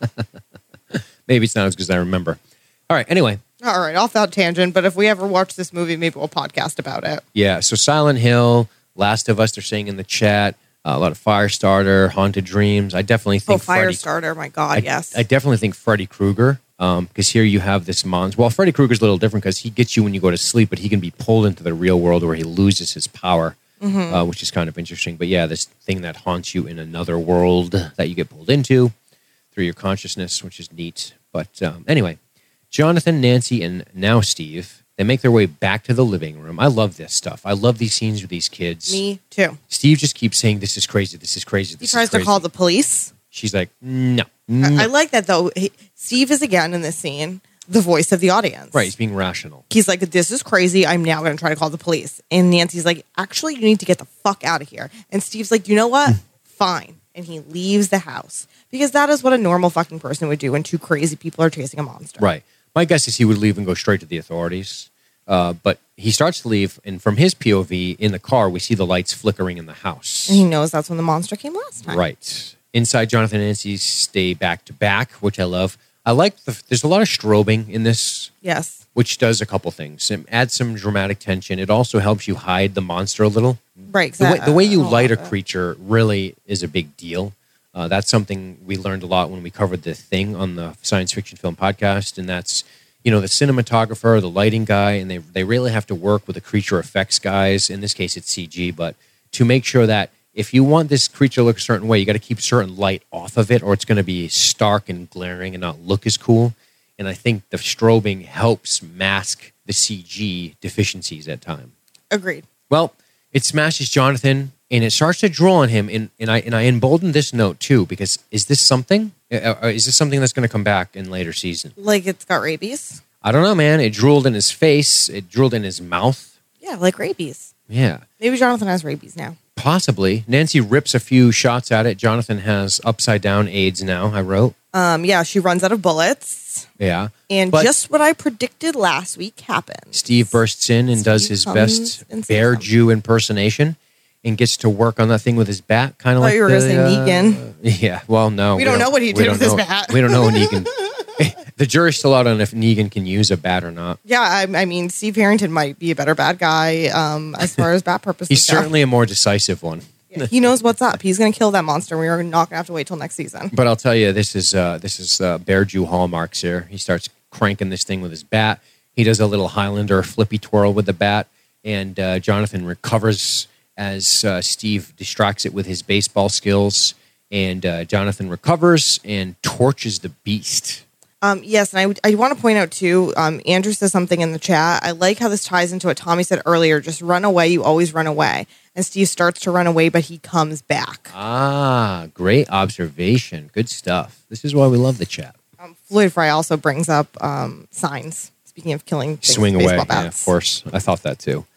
Maybe it's not as good as I remember. All right. Anyway. All right, off that tangent. But if we ever watch this movie, maybe we'll podcast about it. Yeah. So Silent Hill, Last of Us, they're saying in the chat. A lot of Firestarter, Haunted Dreams. I definitely think Firestarter, my God, yes. I definitely think Freddy Krueger, because here you have this monster. Well, Freddy Krueger's a little different because he gets you when you go to sleep, but he can be pulled into the real world where he loses his power, which is kind of interesting. But yeah, this thing that haunts you in another world that you get pulled into through your consciousness, which is neat. But anyway, Jonathan, Nancy, and now Steve, they make their way back to the living room. I love this stuff. I love these scenes with these kids. Me too. Steve just keeps saying, "This is crazy. This is crazy." He tries to call the police. She's like, "No." I like that though. Steve is again in this scene the voice of the audience. Right, he's being rational. He's like, "This is crazy. I'm now going to try to call the police." And Nancy's like, "Actually, you need to get the fuck out of here." And Steve's like, "You know what? Fine." And he leaves the house because that is what a normal fucking person would do when two crazy people are chasing a monster. Right. My guess is he would leave and go straight to the authorities. But he starts to leave, and from his POV in the car, we see the lights flickering in the house. And he knows that's when the monster came last time. Right. Inside, Jonathan and Nancy stay back to back, which I love. I like there's a lot of strobing in this. Yes. Which does a couple things. It adds some dramatic tension. It also helps you hide the monster a little. Right. The way you light a creature really is a big deal. That's something we learned a lot when we covered The Thing on the Science Fiction Film Podcast, and that's, the cinematographer, the lighting guy, and they really have to work with the creature effects guys. In this case, it's CG, but to make sure that if you want this creature to look a certain way, you got to keep certain light off of it, or it's going to be stark and glaring and not look as cool. And I think the strobing helps mask the CG deficiencies at time. Agreed. Well, it smashes Jonathan, and it starts to draw on him. And I emboldened this note too, because is this something? Is this something that's going to come back in later season? Like it's got rabies? I don't know, man. It drooled in his face. It drooled in his mouth. Yeah, like rabies. Yeah. Maybe Jonathan has rabies now. Possibly. Nancy rips a few shots at it. Jonathan has upside down AIDS now, I wrote. Yeah, she runs out of bullets. Yeah. And But just what I predicted last week happened. Steve bursts in and does his comes best and Bear saves him. Jew impersonation and gets to work on that thing with his bat, kind of I thought like you were going to say Negan. Yeah, well, no. We don't know what he we did don't with his know- bat. We don't know when Negan... The jury's still out on if Negan can use a bat or not. Yeah, I mean, Steve Harrington might be a better bad guy as far as bat purposes. He's go. certainly a more decisive one. Yeah, he knows what's up. He's going to kill that monster. We are not going to have to wait till next season. But I'll tell you, this is Bear Jew hallmarks here. He starts cranking this thing with his bat. He does a little Highlander flippy twirl with the bat, and Jonathan recovers as Steve distracts it with his baseball skills, and Jonathan recovers and torches the beast. Yes, and I want to point out, too, Andrew says something in the chat. I like how this ties into what Tommy said earlier. Just run away. You always run away. And Steve starts to run away, but he comes back. Ah, great observation. Good stuff. This is why we love the chat. Floyd Fry also brings up signs. Speaking of killing things Swing with away. baseball Yeah, bats. of course. I thought that too.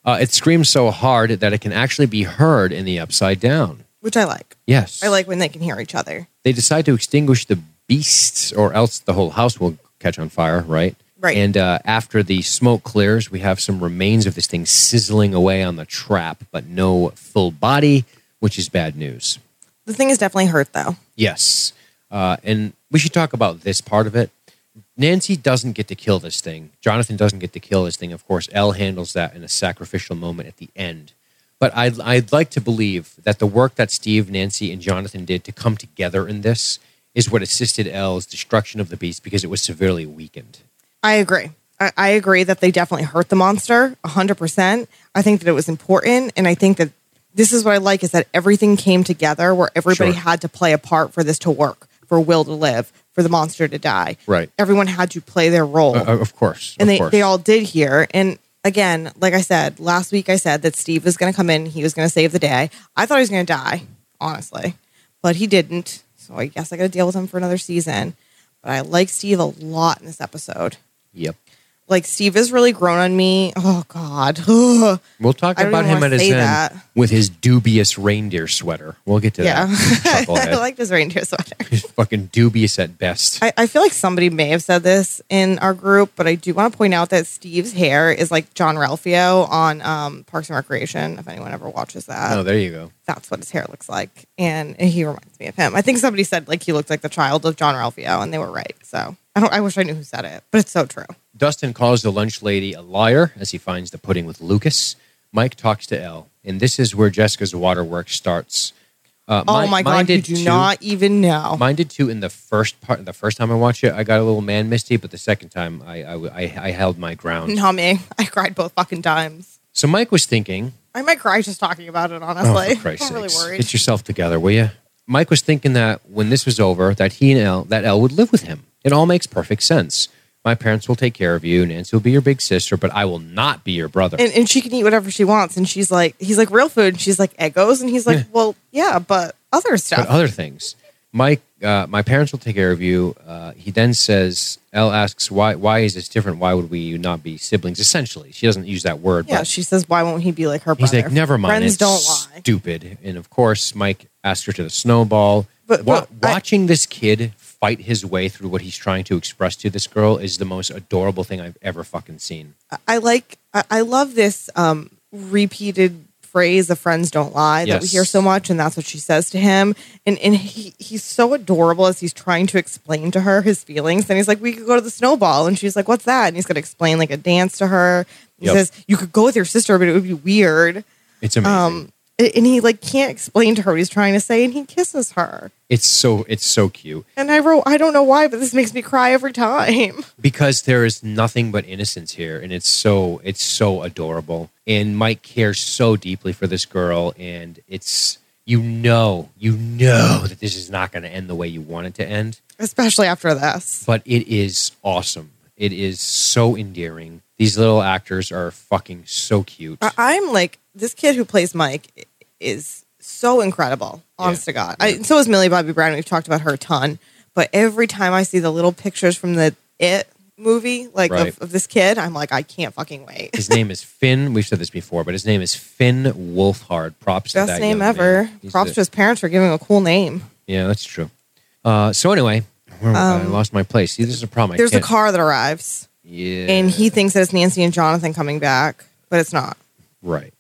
It screams so hard that it can actually be heard in the Upside Down. Which I like. Yes. I like when they can hear each other. They decide to extinguish the beasts or else the whole house will catch on fire, right? Right. And after the smoke clears, we have some remains of this thing sizzling away on the trap, but no full body, which is bad news. The thing is definitely hurt, though. Yes. And we should talk about this part of it. Nancy doesn't get to kill this thing. Jonathan doesn't get to kill this thing. Of course, Elle handles that in a sacrificial moment at the end. But I'd like to believe that the work that Steve, Nancy, and Jonathan did to come together in this is what assisted Elle's destruction of the beast because it was severely weakened. I agree. I agree that they definitely hurt the monster 100%. I think that it was important. And I think that this is what I like is that everything came together where everybody Sure. had to play a part for this to work, for Will to live, for the monster to die. Right. Everyone had to play their role. Of course. And of course. they all did here. And again, like I said, last week I said that Steve was going to come in. He was going to save the day. I thought he was going to die, honestly. But he didn't. So I guess I got to deal with him for another season. But I like Steve a lot in this episode. Yep. Like, Steve has really grown on me. Oh, God. We'll talk I don't about even him at wanna his say end that. with his dubious reindeer sweater. We'll get to Yeah. that. I Chucklehead. like this reindeer sweater. He's fucking dubious at best. I feel like somebody may have said this in our group, but I do want to point out that Steve's hair is like John Ralphio on Parks and Recreation, if anyone ever watches that. Oh, there you go. That's what his hair looks like. And he reminds me of him. I think somebody said like he looked like the child of John Ralphio, and they were right. So I wish I knew who said it, but it's so true. Dustin calls the lunch lady a liar as he finds the pudding with Lucas. Mike talks to Elle, and this is where Jessica's waterworks starts. Oh my God, you do not even know. Mine did too in the first part. The first time I watched it, I got a little man misty, but the second time, I held my ground. Not me. I cried both fucking times. So Mike was thinking, I might cry just talking about it, oh, honestly. for Christ's I'm really sakes, worried. get yourself together, will you? Mike was thinking that when this was over, that he and Elle would live with him. It all makes perfect sense. My parents will take care of you. Nancy will be your big sister, but I will not be your brother. And she can eat whatever she wants. And he's like, real food. And she's like, Eggos. And he's like, well, yeah, but other stuff. But other things. Mike, my parents will take care of you. He then says, Elle asks, why is this different? Why would we not be siblings? Essentially, she doesn't use that word. Yeah, but she says, why won't he be like her he's brother? like, never mind. Friends It's don't lie. stupid. And of course, Mike asks her to the snowball. But Watching this kid fight his way through what he's trying to express to this girl is the most adorable thing I've ever fucking seen. I love this repeated phrase of friends don't lie that we Yes. hear so much, and that's what she says to him. And he's so adorable as he's trying to explain to her his feelings. And he's like, we could go to the snowball. And she's like, what's that? And he's going to explain like a dance to her. He Yep. says, you could go with your sister, but it would be weird. It's amazing. And he like can't explain to her what he's trying to say, and he kisses her. It's so cute. And I wrote, I don't know why, but this makes me cry every time. Because there is nothing but innocence here, and it's so adorable. And Mike cares so deeply for this girl, and it's you know that this is not going to end the way you want it to end. Especially after this. But it is awesome. It is so endearing. These little actors are fucking so cute. I'm like, this kid who plays Mike is so incredible, honest to God. So is Millie Bobby Brown. We've talked about her a ton. But every time I see the little pictures from the It movie, like Right. of this kid, I'm like, I can't fucking wait. His name is Finn. We've said this before, but his name is Finn Wolfhard. Props to Best that name young ever. man. He's Props the- to his parents for giving him a cool name. Yeah, that's true. So anyway, I lost my place. See, this is a problem. There's a car that arrives, Yeah. and he thinks that it's Nancy and Jonathan coming back, but it's not. Right.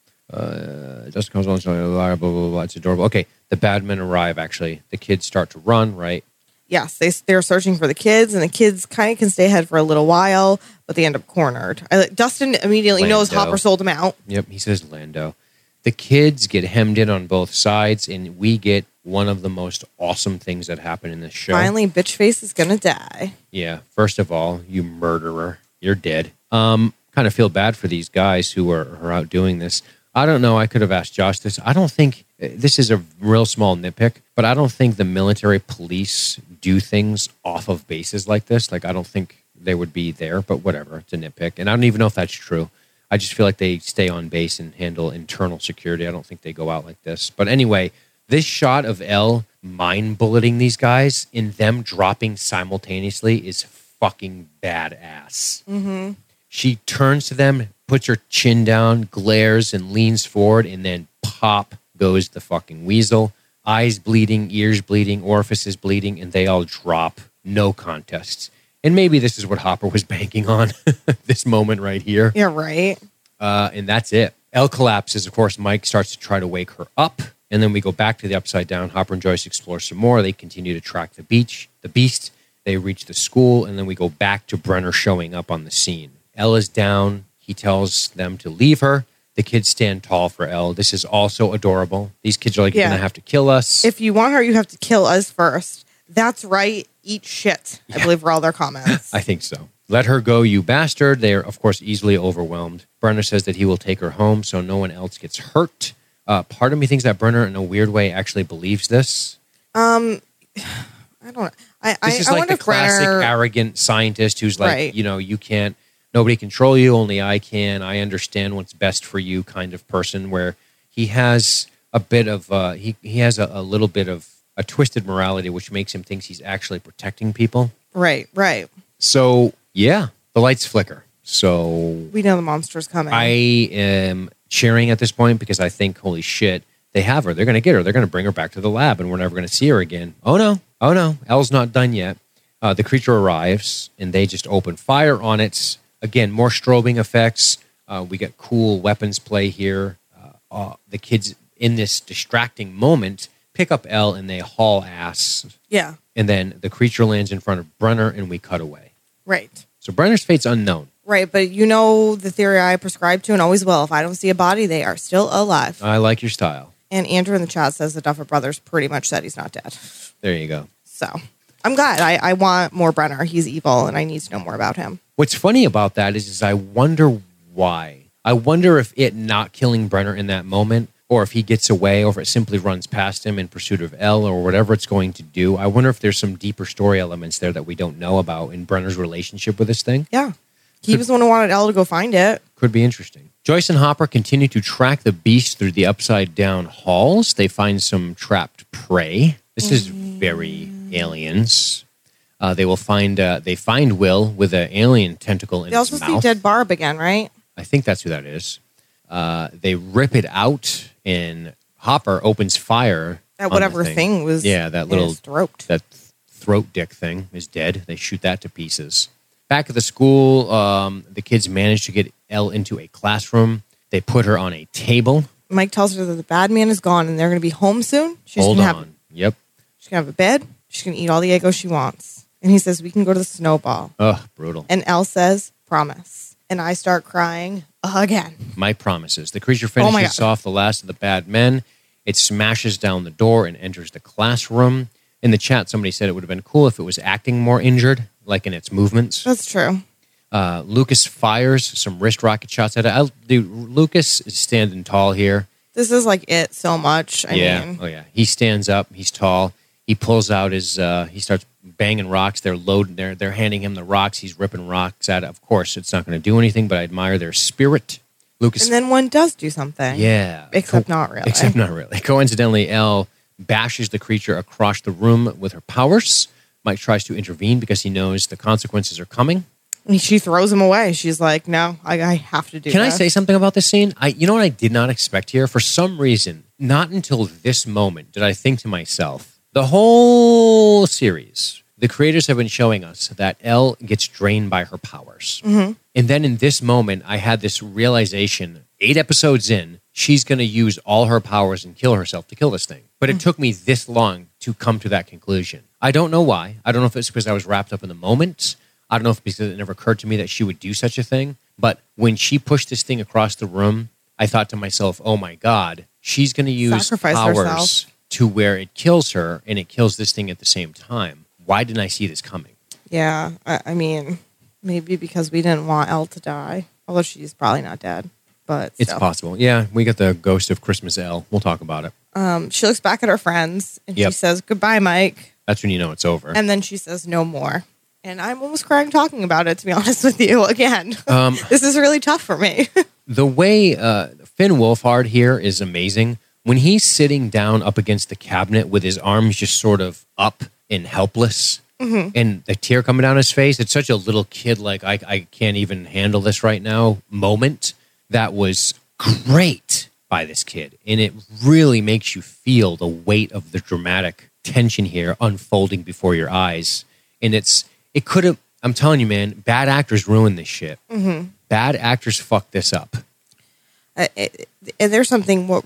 Just comes on, blah, blah, blah, blah. It's adorable. Okay, the bad men arrive, actually. The kids start to run, right? Yes, they're searching for the kids, and the kids kind of can stay ahead for a little while, but they end up cornered. Dustin immediately knows Lando. Hopper sold him out. Yep, he says Lando. The kids get hemmed in on both sides, and we get one of the most awesome things that happen in this show. Finally, Bitchface is gonna die. Yeah, first of all, you murderer, you're dead. Kind of feel bad for these guys who are out doing this. I don't know. I could have asked Josh this. I don't think this is a real small nitpick, but I don't think the military police do things off of bases like this. Like, I don't think they would be there, but whatever. It's a nitpick. And I don't even know if that's true. I just feel like they stay on base and handle internal security. I don't think they go out like this. But anyway, this shot of Elle mind bulleting these guys and them dropping simultaneously is fucking badass. Mm-hmm. She turns to them, puts her chin down, glares, and leans forward, and then pop goes the fucking weasel. Eyes bleeding, ears bleeding, orifices bleeding, and they all drop. No contest. And maybe this is what Hopper was banking on, this moment right here. Yeah, right. And that's it. Elle collapses. Of course, Mike starts to try to wake her up. And then we go back to the Upside Down. Hopper and Joyce explore some more. They continue to track the beast. They reach the school. And then we go back to Brenner showing up on the scene. Elle is down. He tells them to leave her. The kids stand tall for Elle. This is also adorable. These kids are like, you're going to have to kill us. If you want her, you have to kill us first. That's right. Eat shit, I believe were all their comments. I think so. Let her go, you bastard. They are, of course, easily overwhelmed. Brenner says that he will take her home so no one else gets hurt. Part of me thinks that Brenner, in a weird way, actually believes this. I don't know. This is like the classic arrogant scientist who's like, Right. you can't, nobody control you, only I can. I understand what's best for you kind of person, where he has a bit of, he has a little bit of a twisted morality, which makes him think he's actually protecting people. Right. So, yeah, the lights flicker. So We know the monster's coming. I am cheering at this point because I think, holy shit, they have her. They're going to get her. They're going to bring her back to the lab, and we're never going to see her again. Oh, no. Elle's not done yet. The creature arrives, and they just open fire on it. Again, more strobing effects. We get cool weapons play here. The kids, in this distracting moment, pick up Elle, and they haul ass. Yeah. And then the creature lands in front of Brenner, and we cut away. Right. So Brenner's fate's unknown. Right, but you know the theory I prescribe to and always will. If I don't see a body, they are still alive. I like your style. And Andrew in the chat says the Duffer Brothers pretty much said he's not dead. There you go. So I'm glad. I want more Brenner. He's evil, and I need to know more about him. What's funny about that is I wonder why. I wonder if it not killing Brenner in that moment, or if he gets away, or if it simply runs past him in pursuit of Elle, or whatever it's going to do. I wonder if there's some deeper story elements there that we don't know about in Brenner's relationship with this thing. Yeah. He was the one who wanted Elle to go find it. Could be interesting. Joyce and Hopper continue to track the beast through the upside down halls. They find some trapped prey. This is very Aliens. They find Will with an alien tentacle in They also his see mouth. dead Barb again, right? I think that's who that is. They rip it out, and Hopper opens fire. That on whatever the thing was that in little his throat. that throat dick thing is dead. They shoot that to pieces. Back at the school, the kids manage to get Elle into a classroom. They put her on a table. Mike tells her that the bad man is gone and they're going to be home soon. She's Hold gonna on. Yep. She's going to have a bed. She's going to eat all the Egos she wants. And he says, we can go to the snowball. Ugh, brutal. And Elle says, promise. And I start crying again. My promises. The creature Oh my finishes God. off the last of the bad men. It smashes down the door and enters the classroom. In the chat, somebody said it would have been cool if it was acting more injured, like in its movements. That's true. Lucas fires some wrist rocket shots at it. Lucas is standing tall here. This is like it so much. I mean, Oh yeah. He stands up. He's tall. He pulls out his. He starts banging rocks. They're loading. They're handing him the rocks. He's ripping rocks at it. Of course, it's not going to do anything. But I admire their spirit. Lucas. and then one does do something. Yeah. Except not really. Except not really. Coincidentally, Elle bashes the creature across the room with her powers. Mike tries to intervene because he knows the consequences are coming. And she throws him away. She's like, no, I have to do Can I this. say something about this scene? You know what I did not expect here? For some reason, not until this moment did I think to myself, the whole series, the creators have been showing us that Elle gets drained by her powers. Mm-hmm. And then in this moment, I had this realization, 8 episodes in, she's going to use all her powers and kill herself to kill this thing. But it took me this long to come to that conclusion. I don't know why. I don't know if it's because I was wrapped up in the moment. I don't know if it's because it never occurred to me that she would do such a thing. But when she pushed this thing across the room, I thought to myself, oh my God, she's going to use Sacrifice powers herself. to where it kills her and it kills this thing at the same time. Why didn't I see this coming? Yeah, I mean, maybe because we didn't want Elle to die. Although she's probably not dead. But It's still. possible. Yeah, we got the ghost of Christmas Elle. We'll talk about it. She looks back at her friends and Yep. she says, goodbye, Mike. That's when you know it's over. And then she says, no more. And I'm almost crying talking about it, to be honest with you. Again, this is really tough for me. The way Finn Wolfhard here is amazing. When he's sitting down up against the cabinet with his arms just sort of up and helpless, and the tear coming down his face, it's such a little kid, like, I can't even handle this right now moment. that was great by this kid. And it really makes you feel the weight of the dramatic tension here unfolding before your eyes. And it could have, I'm telling you, man, bad actors ruin this shit. Mm-hmm. Bad actors fuck this up. And there's something what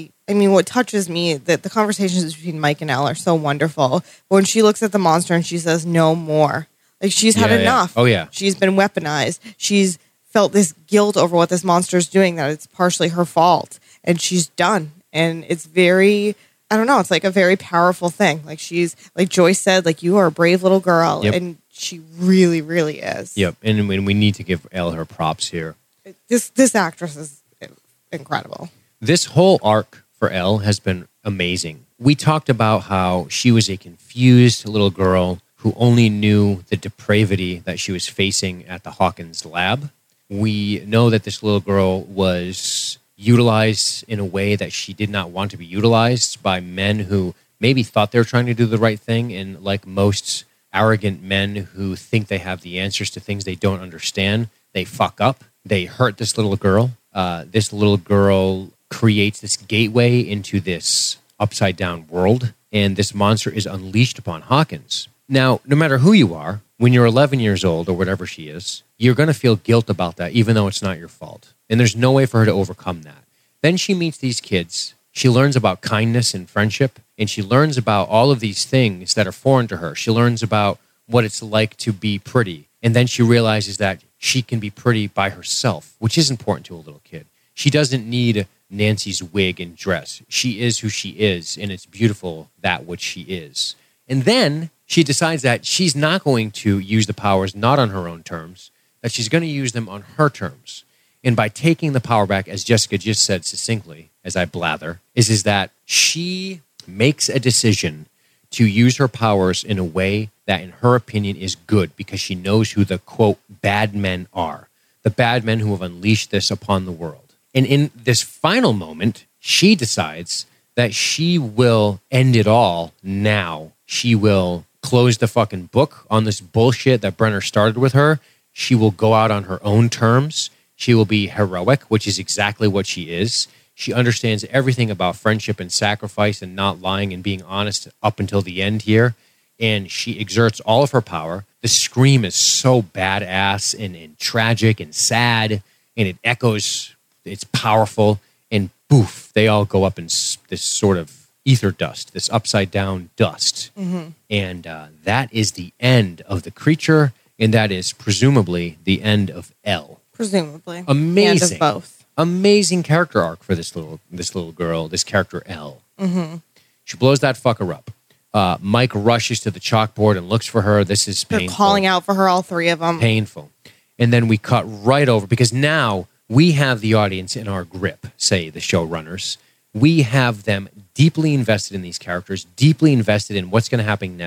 touches me, that the conversations between Mike and Elle are so wonderful. But when she looks at the monster and she says, no more. Like, she's had enough. Oh, yeah. She's been weaponized. She's felt this guilt over what this monster is doing, that it's partially her fault. And she's done. And it's very, I don't know, it's like a very powerful thing. Like, she's, like Joyce said, like, you are a brave little girl. Yep. And she really, really is. Yep. And we need to give Elle her props here. This actress is incredible. This whole arc for Elle has been amazing. We talked about how she was a confused little girl who only knew the depravity that she was facing at the Hawkins lab. We know that this little girl was utilized in a way that she did not want to be utilized by men who maybe thought they were trying to do the right thing. And like most arrogant men who think they have the answers to things they don't understand, they fuck up. They hurt this little girl. This little girl creates this gateway into this upside down world. And this monster is unleashed upon Hawkins. Now, no matter who you are, when you're 11 years old or whatever she is, you're going to feel guilt about that, even though it's not your fault. And there's no way for her to overcome that. Then she meets these kids. She learns about kindness and friendship, and she learns about all of these things that are foreign to her. She learns about what it's like to be pretty. And then she realizes that she can be pretty by herself, which is important to a little kid. She doesn't need Nancy's wig and dress. She is who she is, and it's beautiful that which she is. And then she decides that she's not going to use the powers not on her own terms, that she's going to use them on her terms. And by taking the power back, as Jessica just said succinctly, as I blather, is that she makes a decision to use her powers in a way that, in her opinion, is good because she knows who the, quote, bad men are. The bad men who have unleashed this upon the world. And in this final moment, she decides that she will end it all now. She will close the fucking book on this bullshit that Brenner started with her. She will go out on her own terms. She will be heroic, which is exactly what she is. She understands everything about friendship and sacrifice and not lying and being honest up until the end here. And she exerts all of her power. The scream is so badass and tragic and sad, and it echoes. It's powerful. And poof, they all go up in this sort of ether dust, this upside down dust. Mm-hmm. And that is the end of the creature, and that is presumably the end of Elle. Presumably. Amazing. And of both. Amazing character arc for this little girl, this character Elle. Mm-hmm. She blows that fucker up. Mike rushes to the chalkboard and looks for her. This is painful. They're calling out for her, all three of them. Painful. And then we cut right over, because now we have the audience in our grip, say the showrunners. We have them deeply invested in these characters, deeply invested in what's going to happen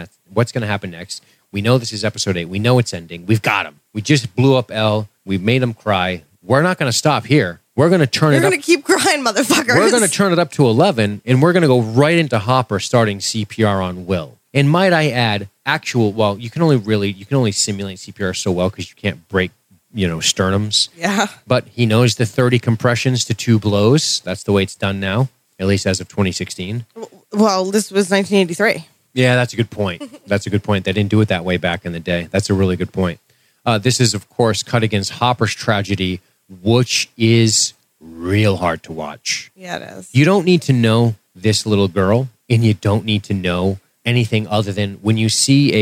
next. We know this is episode 8. We know it's ending. We've got them. We just blew up Elle. We've made them cry. We're not going to stop here. We're going to turn it up. You're going to keep crying, motherfuckers. We're going to turn it up to 11, and we're going to go right into Hopper starting CPR on Will. And might I add, you can only simulate CPR so well because you can't break, sternums. Yeah. But he knows the 30 compressions to 2 blows. That's the way it's done now, at least as of 2016. Well, this was 1983. Yeah, that's a good point. They didn't do it that way back in the day. That's a really good point. This is, of course, cut against Hopper's tragedy, which is real hard to watch. Yeah, it is. You don't need to know this little girl, and you don't need to know anything other than when you see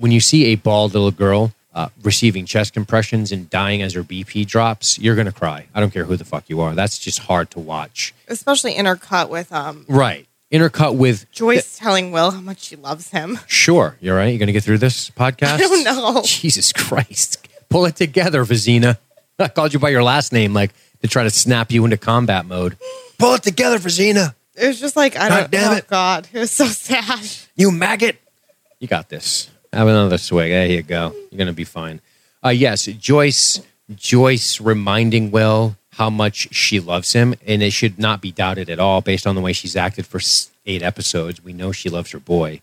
a bald little girl receiving chest compressions and dying as her BP drops, you're going to cry. I don't care who the fuck you are. That's just hard to watch. Especially intercut with... Right. Intercut with... Joyce telling Will how much she loves him. Sure. You're right. You going to get through this podcast? I don't know. Jesus Christ. Pull it together, Vizina. I called you by your last name, to try to snap you into combat mode. Pull it together, Vizina. It was just like, God, it was so sad. You maggot. You got this. Have another swig. There you go. You're going to be fine. Yes, Joyce reminding Will how much she loves him, and it should not be doubted at all based on the way she's acted for 8 episodes. We know she loves her boy.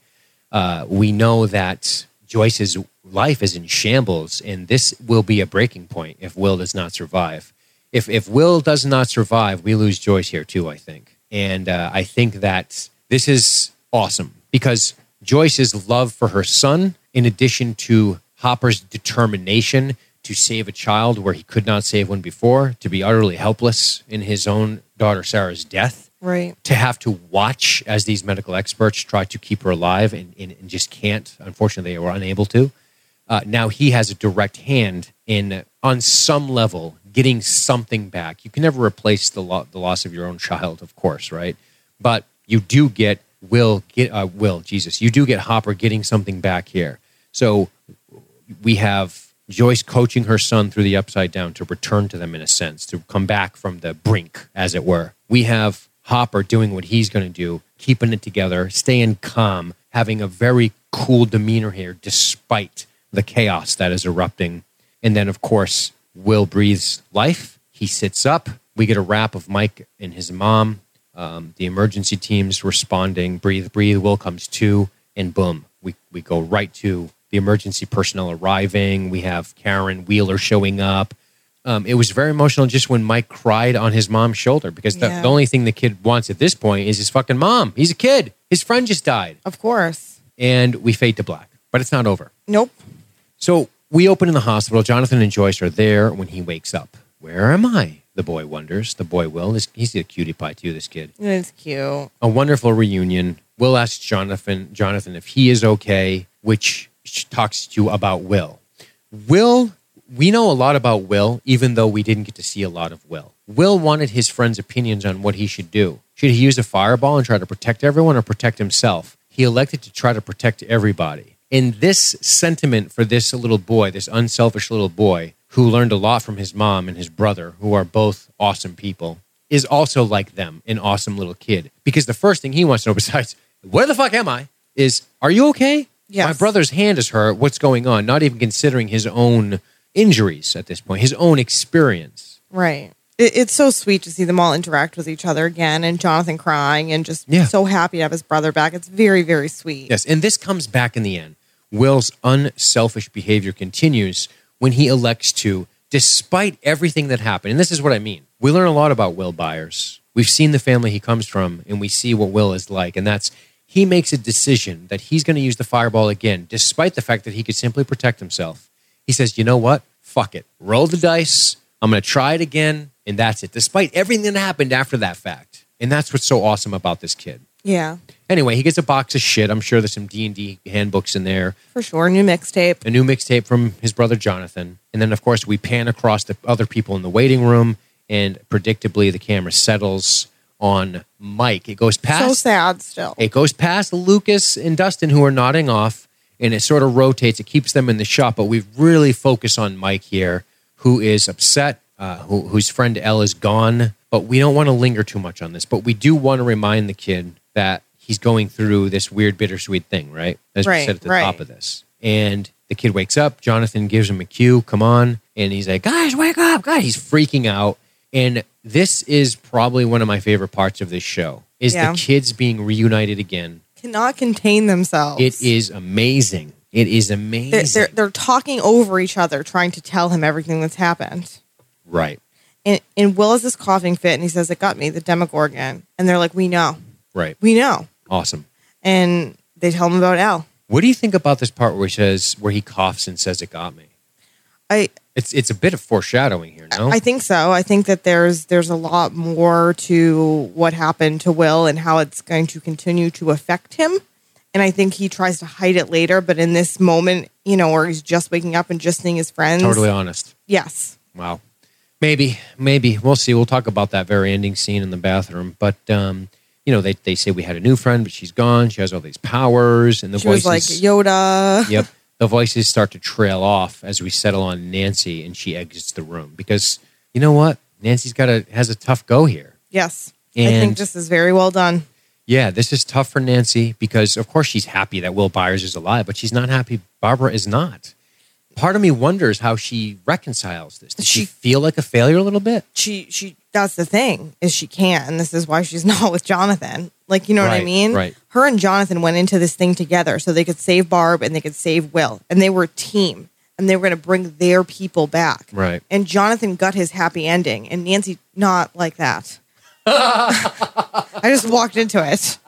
We know that Joyce's life is in shambles, and this will be a breaking point if Will does not survive. if Will does not survive, we lose Joyce here too, I think. And I think that this is awesome because Joyce's love for her son, in addition to Hopper's determination to save a child where he could not save one before, to be utterly helpless in his own daughter Sarah's death, Right. to have to watch as these medical experts try to keep her alive and just can't. Unfortunately, they were unable to. Now he has a direct hand in, on some level, getting something back. You can never replace the loss of your own child, of course, right? But you do get you do get Hopper getting something back here. So we have Joyce coaching her son through the Upside Down to return to them in a sense, to come back from the brink, as it were. We have Hopper doing what he's going to do, keeping it together, staying calm, having a very cool demeanor here despite the chaos that is erupting. And then, of course, Will breathes life. He sits up. We get a wrap of Mike and his mom. The emergency team's responding. Breathe, breathe. Will comes to, and boom, we go right to the emergency personnel arriving. We have Karen Wheeler showing up. It was very emotional just when Mike cried on his mom's shoulder because the only thing the kid wants at this point is his fucking mom. He's a kid. His friend just died. Of course. And we fade to black, but it's not over. Nope. So we open in the hospital. Jonathan and Joyce are there when he wakes up. Where am I? The boy wonders. The boy Will. He's a cutie pie too, this kid. It's cute. A wonderful reunion. Will asks Jonathan if he is okay, which talks to you about Will. We know a lot about Will, even though we didn't get to see a lot of Will. Will wanted his friend's opinions on what he should do. Should he use a fireball and try to protect everyone or protect himself? He elected to try to protect everybody. And this sentiment for this little boy, this unselfish little boy, who learned a lot from his mom and his brother, who are both awesome people, is also like them, an awesome little kid. Because the first thing he wants to know, besides, where the fuck am I, is, are you okay? Yes. My brother's hand is hurt. What's going on? Not even considering his own injuries at this point, his own experience. Right. It's so sweet to see them all interact with each other again and Jonathan crying and just so happy to have his brother back. It's very, very sweet. Yes, and this comes back in the end. Will's unselfish behavior continues when he elects to, despite everything that happened, and this is what I mean. We learn a lot about Will Byers. We've seen the family he comes from, and we see what Will is like, and that's he makes a decision that he's going to use the fireball again, despite the fact that he could simply protect himself. He says, you know what? Fuck it. Roll the dice. I'm going to try it again, and that's it, despite everything that happened after that fact. And that's what's so awesome about this kid. Yeah. Anyway, he gets a box of shit. I'm sure there's some D&D handbooks in there. For sure. New mixtape. A new mixtape from his brother Jonathan. And then, of course, we pan across the other people in the waiting room, and predictably the camera settles on Mike. It goes past... So sad still. It goes past Lucas and Dustin, who are nodding off, and it sort of rotates. It keeps them in the shot, but we really focus on Mike here, who is upset, whose friend Elle is gone. But we don't want to linger too much on this. But we do want to remind the kid that he's going through this weird, bittersweet thing, right? As we said at the top of this. And the kid wakes up. Jonathan gives him a cue. Come on. And he's like, guys, wake up. God, he's freaking out. And this is probably one of my favorite parts of this show, is the kids being reunited again. Cannot contain themselves. It is amazing. It is amazing. They're talking over each other, trying to tell him everything that's happened. Right. And Will has this coughing fit, and he says, it got me, the Demogorgon. And they're like, we know. Right. We know. Awesome. And they tell him about Elle. What do you think about this part where he coughs and says, it got me? It's a bit of foreshadowing here, no? I think so. I think that there's a lot more to what happened to Will and how it's going to continue to affect him. And I think he tries to hide it later, but in this moment, where he's just waking up and just seeing his friends. Totally honest. Yes. Wow. Maybe. We'll see. We'll talk about that very ending scene in the bathroom. But, they say we had a new friend, but she's gone. She has all these powers. And the voices. She was like Yoda. Yep. The voices start to trail off as we settle on Nancy and she exits the room. Because, you know what? Nancy's has a tough go here. Yes. And I think this is very well done. Yeah, this is tough for Nancy because, of course, she's happy that Will Byers is alive, but she's not happy Barbara is not. Part of me wonders how she reconciles this. Does she feel like a failure a little bit? She that's the thing, is she can't, and this is why she's not with Jonathan. Like, you know what I mean? Right. Her and Jonathan went into this thing together so they could save Barb and they could save Will, and they were a team. and they were going to bring their people back. Right. And Jonathan got his happy ending, and Nancy not like that. I just walked into it.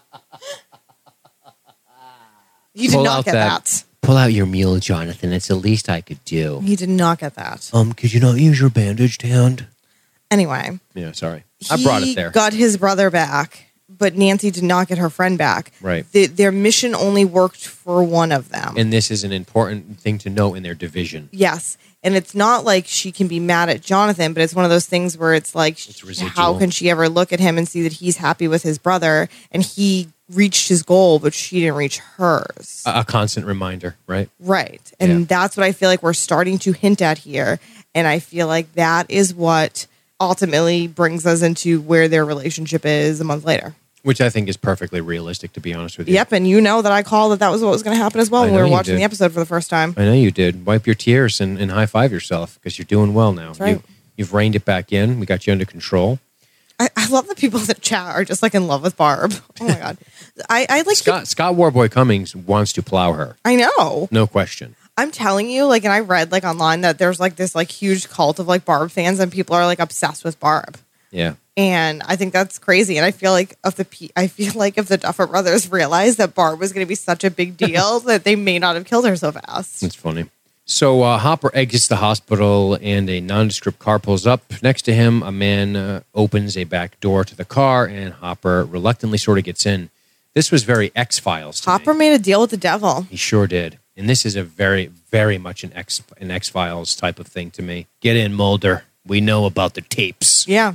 He did Pull not out get that. Pull out your mule, Jonathan. It's the least I could do. He did not get that. Could you not use your bandaged hand? Anyway, Yeah, sorry. I brought it there. He got his brother back, but Nancy did not get her friend back. Right. Their mission only worked for one of them. And this is an important thing to note in their division. Yes. And it's not like she can be mad at Jonathan, but it's one of those things where it's like, residual. how can she ever look at him and see that he's happy with his brother and he reached his goal, but she didn't reach hers. A constant reminder, right? Right. And Yeah. that's what I feel like we're starting to hint at here. And I feel like that is what ultimately brings us into where their relationship is a month later. Which I think is perfectly realistic, to be honest with you. Yep. And you know that I called that was what was going to happen as well I when we know were you watching did. the episode for the first time. I know you did. Wipe your tears and high five yourself because you're doing well now. That's right. You've reined it back in. We got you under control. I love that people in the chat are just like in love with Barb. Oh my God. I like Scott Warboy Cummings wants to plow her. I know. No question. I'm telling you, like, and I read like online that there's like this like huge cult of like Barb fans and people are like obsessed with Barb. Yeah. And I think that's crazy. And I feel like if the Duffer brothers realized that Barb was going to be such a big deal that they may not have killed her so fast. That's funny. So Hopper exits the hospital and a nondescript car pulls up. Next to him, a man opens a back door to the car and Hopper reluctantly sort of gets in. This was very X-Files to Hopper me. made a deal with the devil. He sure did. And this is a very, very much an X-Files type of thing to me. Get in, Mulder. We know about the tapes. Yeah.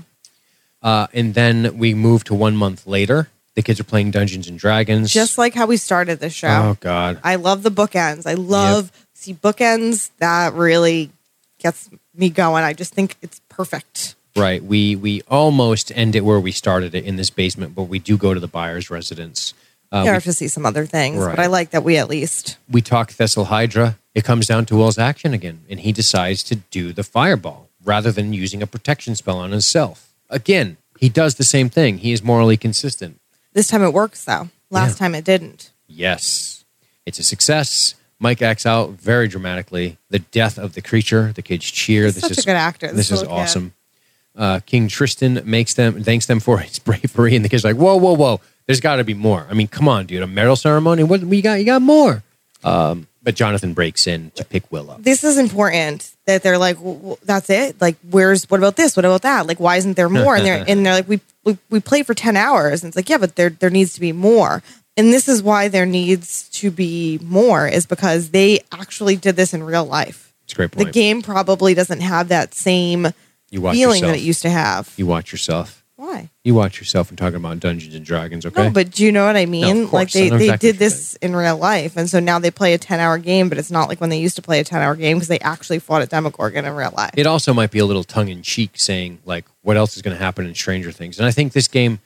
And then we move to 1 month later. The kids are playing Dungeons and Dragons. Just like how we started the show. Oh, God. I love the bookends. I love see bookends. That really gets me going. I just think it's perfect. Right. We almost end it where we started it in this basement, but we do go to the buyer's residence. You have to see some other things, Right. but I like that we at least. We talk Thessal Hydra. It comes down to Will's action again, and he decides to do the fireball rather than using a protection spell on himself. Again, he does the same thing. He is morally consistent. This time it works, though. Last time it didn't. Yes. It's a success. Mike acts out very dramatically. The death of the creature. The kids cheer. He's such a good actor. This is little kid. awesome. King Tristan thanks them for his bravery, and the kid's like, whoa, whoa, whoa. There's got to be more. I mean, come on, dude. A medal ceremony? What we got? You got more. But Jonathan breaks in to pick Will up. This is important that they're like, that's it. Like, what about this? What about that? Like, why isn't there more? And they're like, we played for 10 hours. And it's like, yeah, but there needs to be more. And this is why there needs to be more is because they actually did this in real life. It's a great The point. game probably doesn't have that same You watch feeling yourself. that it used to have. You watch yourself. Why? You watch yourself when talking about Dungeons and Dragons, okay? No, but do you know what I mean? No, of Like course. I know they exactly did what you're this in real life, and so now they play a 10-hour game, but it's not like when they used to play a 10-hour game because they actually fought a Demogorgon in real life. It also might be a little tongue-in-cheek saying, like, what else is going to happen in Stranger Things? And I think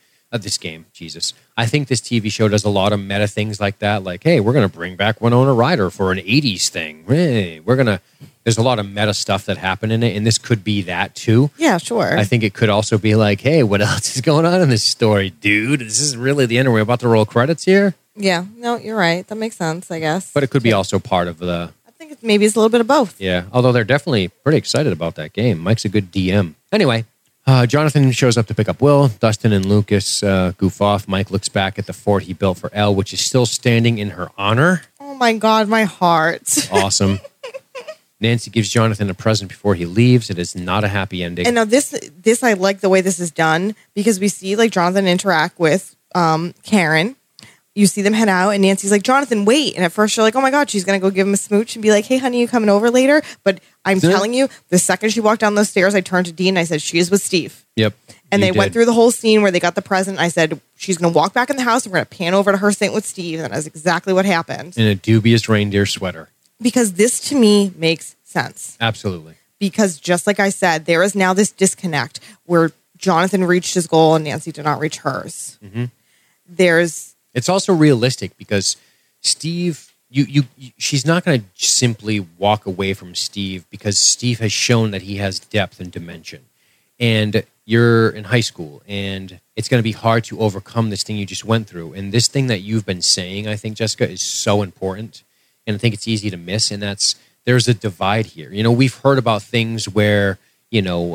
I think this TV show does a lot of meta things like that. Like, hey, we're going to bring back Winona Ryder for an 80s thing. Hey, there's a lot of meta stuff that happen in it, and this could be that too. Yeah, sure. I think it could also be like, hey, what else is going on in this story, dude? Is this really the end? Are we about to roll credits here? Yeah, no, you're right. That makes sense, I guess. But it could be also part of the... I think maybe it's a little bit of both. Yeah, although they're definitely pretty excited about that game. Mike's a good DM. Anyway, Jonathan shows up to pick up Will. Dustin and Lucas goof off. Mike looks back at the fort he built for Elle, which is still standing in her honor. Oh my God, my heart. Awesome. Nancy gives Jonathan a present before he leaves. It is not a happy ending. And now this I like the way this is done because we see like Jonathan interact with Karen. You see them head out, and Nancy's like, Jonathan, wait. And at first you're like, oh my God, she's going to go give him a smooch and be like, hey, honey, you coming over later? But I'm telling you, the second she walked down those stairs, I turned to Dean and I said, she is with Steve. Yep. And you they went did. through the whole scene where they got the present. I said, she's going to walk back in the house and we're going to pan over to her sitting with Steve. And that's exactly what happened. In a dubious reindeer sweater. Because this to me makes sense. Absolutely. Because just like I said, there is now this disconnect where Jonathan reached his goal and Nancy did not reach hers. Mm-hmm. It's also realistic because Steve, she's not going to simply walk away from Steve because Steve has shown that he has depth and dimension. And you're in high school and it's going to be hard to overcome this thing you just went through. And this thing that you've been saying, I think, Jessica, is so important. And I think it's easy to miss. And that's there's a divide here. You know, we've heard about things where, you know,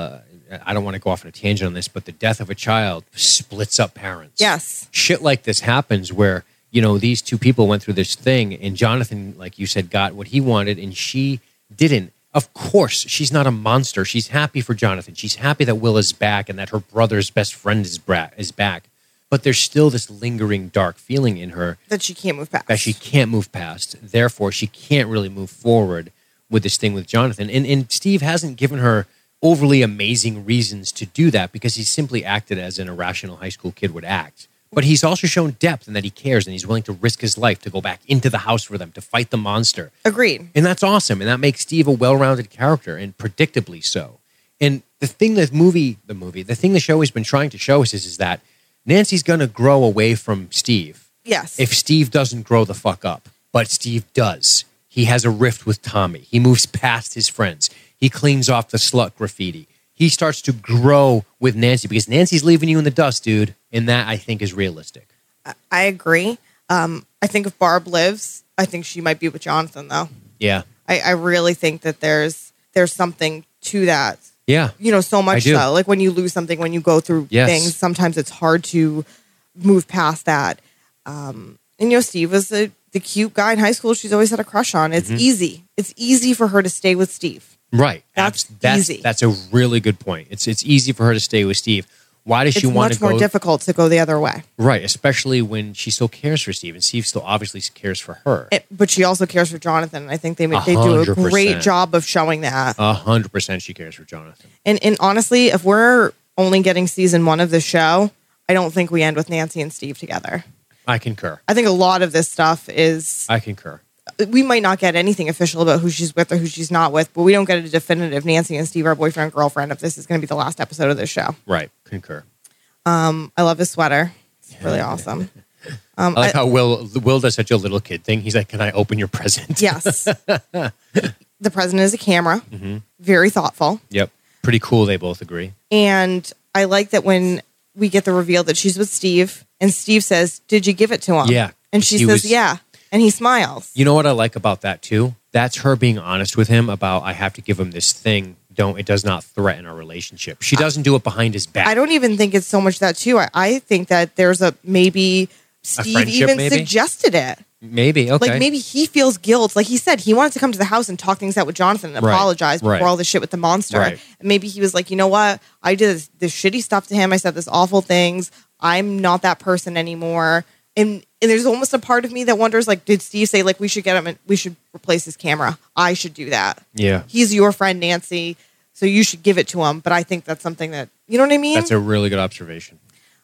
I don't want to go off on a tangent on this, but the death of a child splits up parents. Yes. Shit like this happens where, you know, these two people went through this thing and Jonathan, like you said, got what he wanted and she didn't. Of course, she's not a monster. She's happy for Jonathan. She's happy that Will is back and that her brother's best friend is back. But there's still this lingering dark feeling in her That she can't move past. that she can't move past. Therefore, she can't really move forward with this thing with Jonathan. And Steve hasn't given her overly amazing reasons to do that because he's simply acted as an irrational high school kid would act. But he's also shown depth and that he cares and he's willing to risk his life to go back into the house for them, to fight the monster. Agreed. And that's awesome. And that makes Steve a well-rounded character and predictably so. And the thing the thing the show has been trying to show us is that Nancy's going to grow away from Steve. Yes. If Steve doesn't grow the fuck up. But Steve does. He has a rift with Tommy. He moves past his friends. He cleans off the slut graffiti. He starts to grow with Nancy because Nancy's leaving you in the dust, dude. And that, I think, is realistic. I agree. I think if Barb lives, I think she might be with Jonathan, though. Yeah. I really think that there's something to that. Yeah. You know, so I much do. so. Like when you lose something, when you go through Yes. things, sometimes it's hard to move past that. And, you know, Steve was the cute guy in high school she's always had a crush on. It's easy. It's easy for her to stay with Steve. Right. That's easy. That's a really good point. It's easy for her to stay with Steve. Why does she It's want much to go? more difficult to go the other way. Right, especially when she still cares for Steve, and Steve still obviously cares for her. But she also cares for Jonathan. And I think they do a 100%. great job of showing that. 100% she cares for Jonathan. And honestly, if we're only getting season 1 of the show, I don't think we end with Nancy and Steve together. I concur. I think a lot of this stuff is, I concur. we might not get anything official about who she's with or who she's not with, but we don't get a definitive Nancy and Steve are boyfriend and girlfriend if this is going to be the last episode of this show. Right, concur. I love his sweater. It's really awesome. I like how Will does such a little kid thing. He's like, "Can I open your present?" Yes. The president is a camera. Very thoughtful. Yep. Pretty cool. They both agree. And I like that when we get the reveal that she's with Steve and Steve says, "Did you give it to him?" Yeah. And she He says, was- "Yeah." And he smiles. You know what I like about that too? That's her being honest with him about I have to give him this thing. It does not threaten our relationship. She doesn't do it behind his back. I don't even think it's so much that too. I think that there's maybe Steve friendship, even maybe? suggested it. Maybe, okay. Like maybe he feels guilt. Like he said, he wanted to come to the house and talk things out with Jonathan and Right, apologize before right. all this shit with the monster. Right. And maybe he was like, you know what? I did this shitty stuff to him. I said this awful things. I'm not that person anymore. And there's almost a part of me that wonders, like, did Steve say, like, we should get him and we should replace his camera? I should do that. Yeah. He's your friend, Nancy, so you should give it to him. But I think that's something that, you know what I mean? That's a really good observation.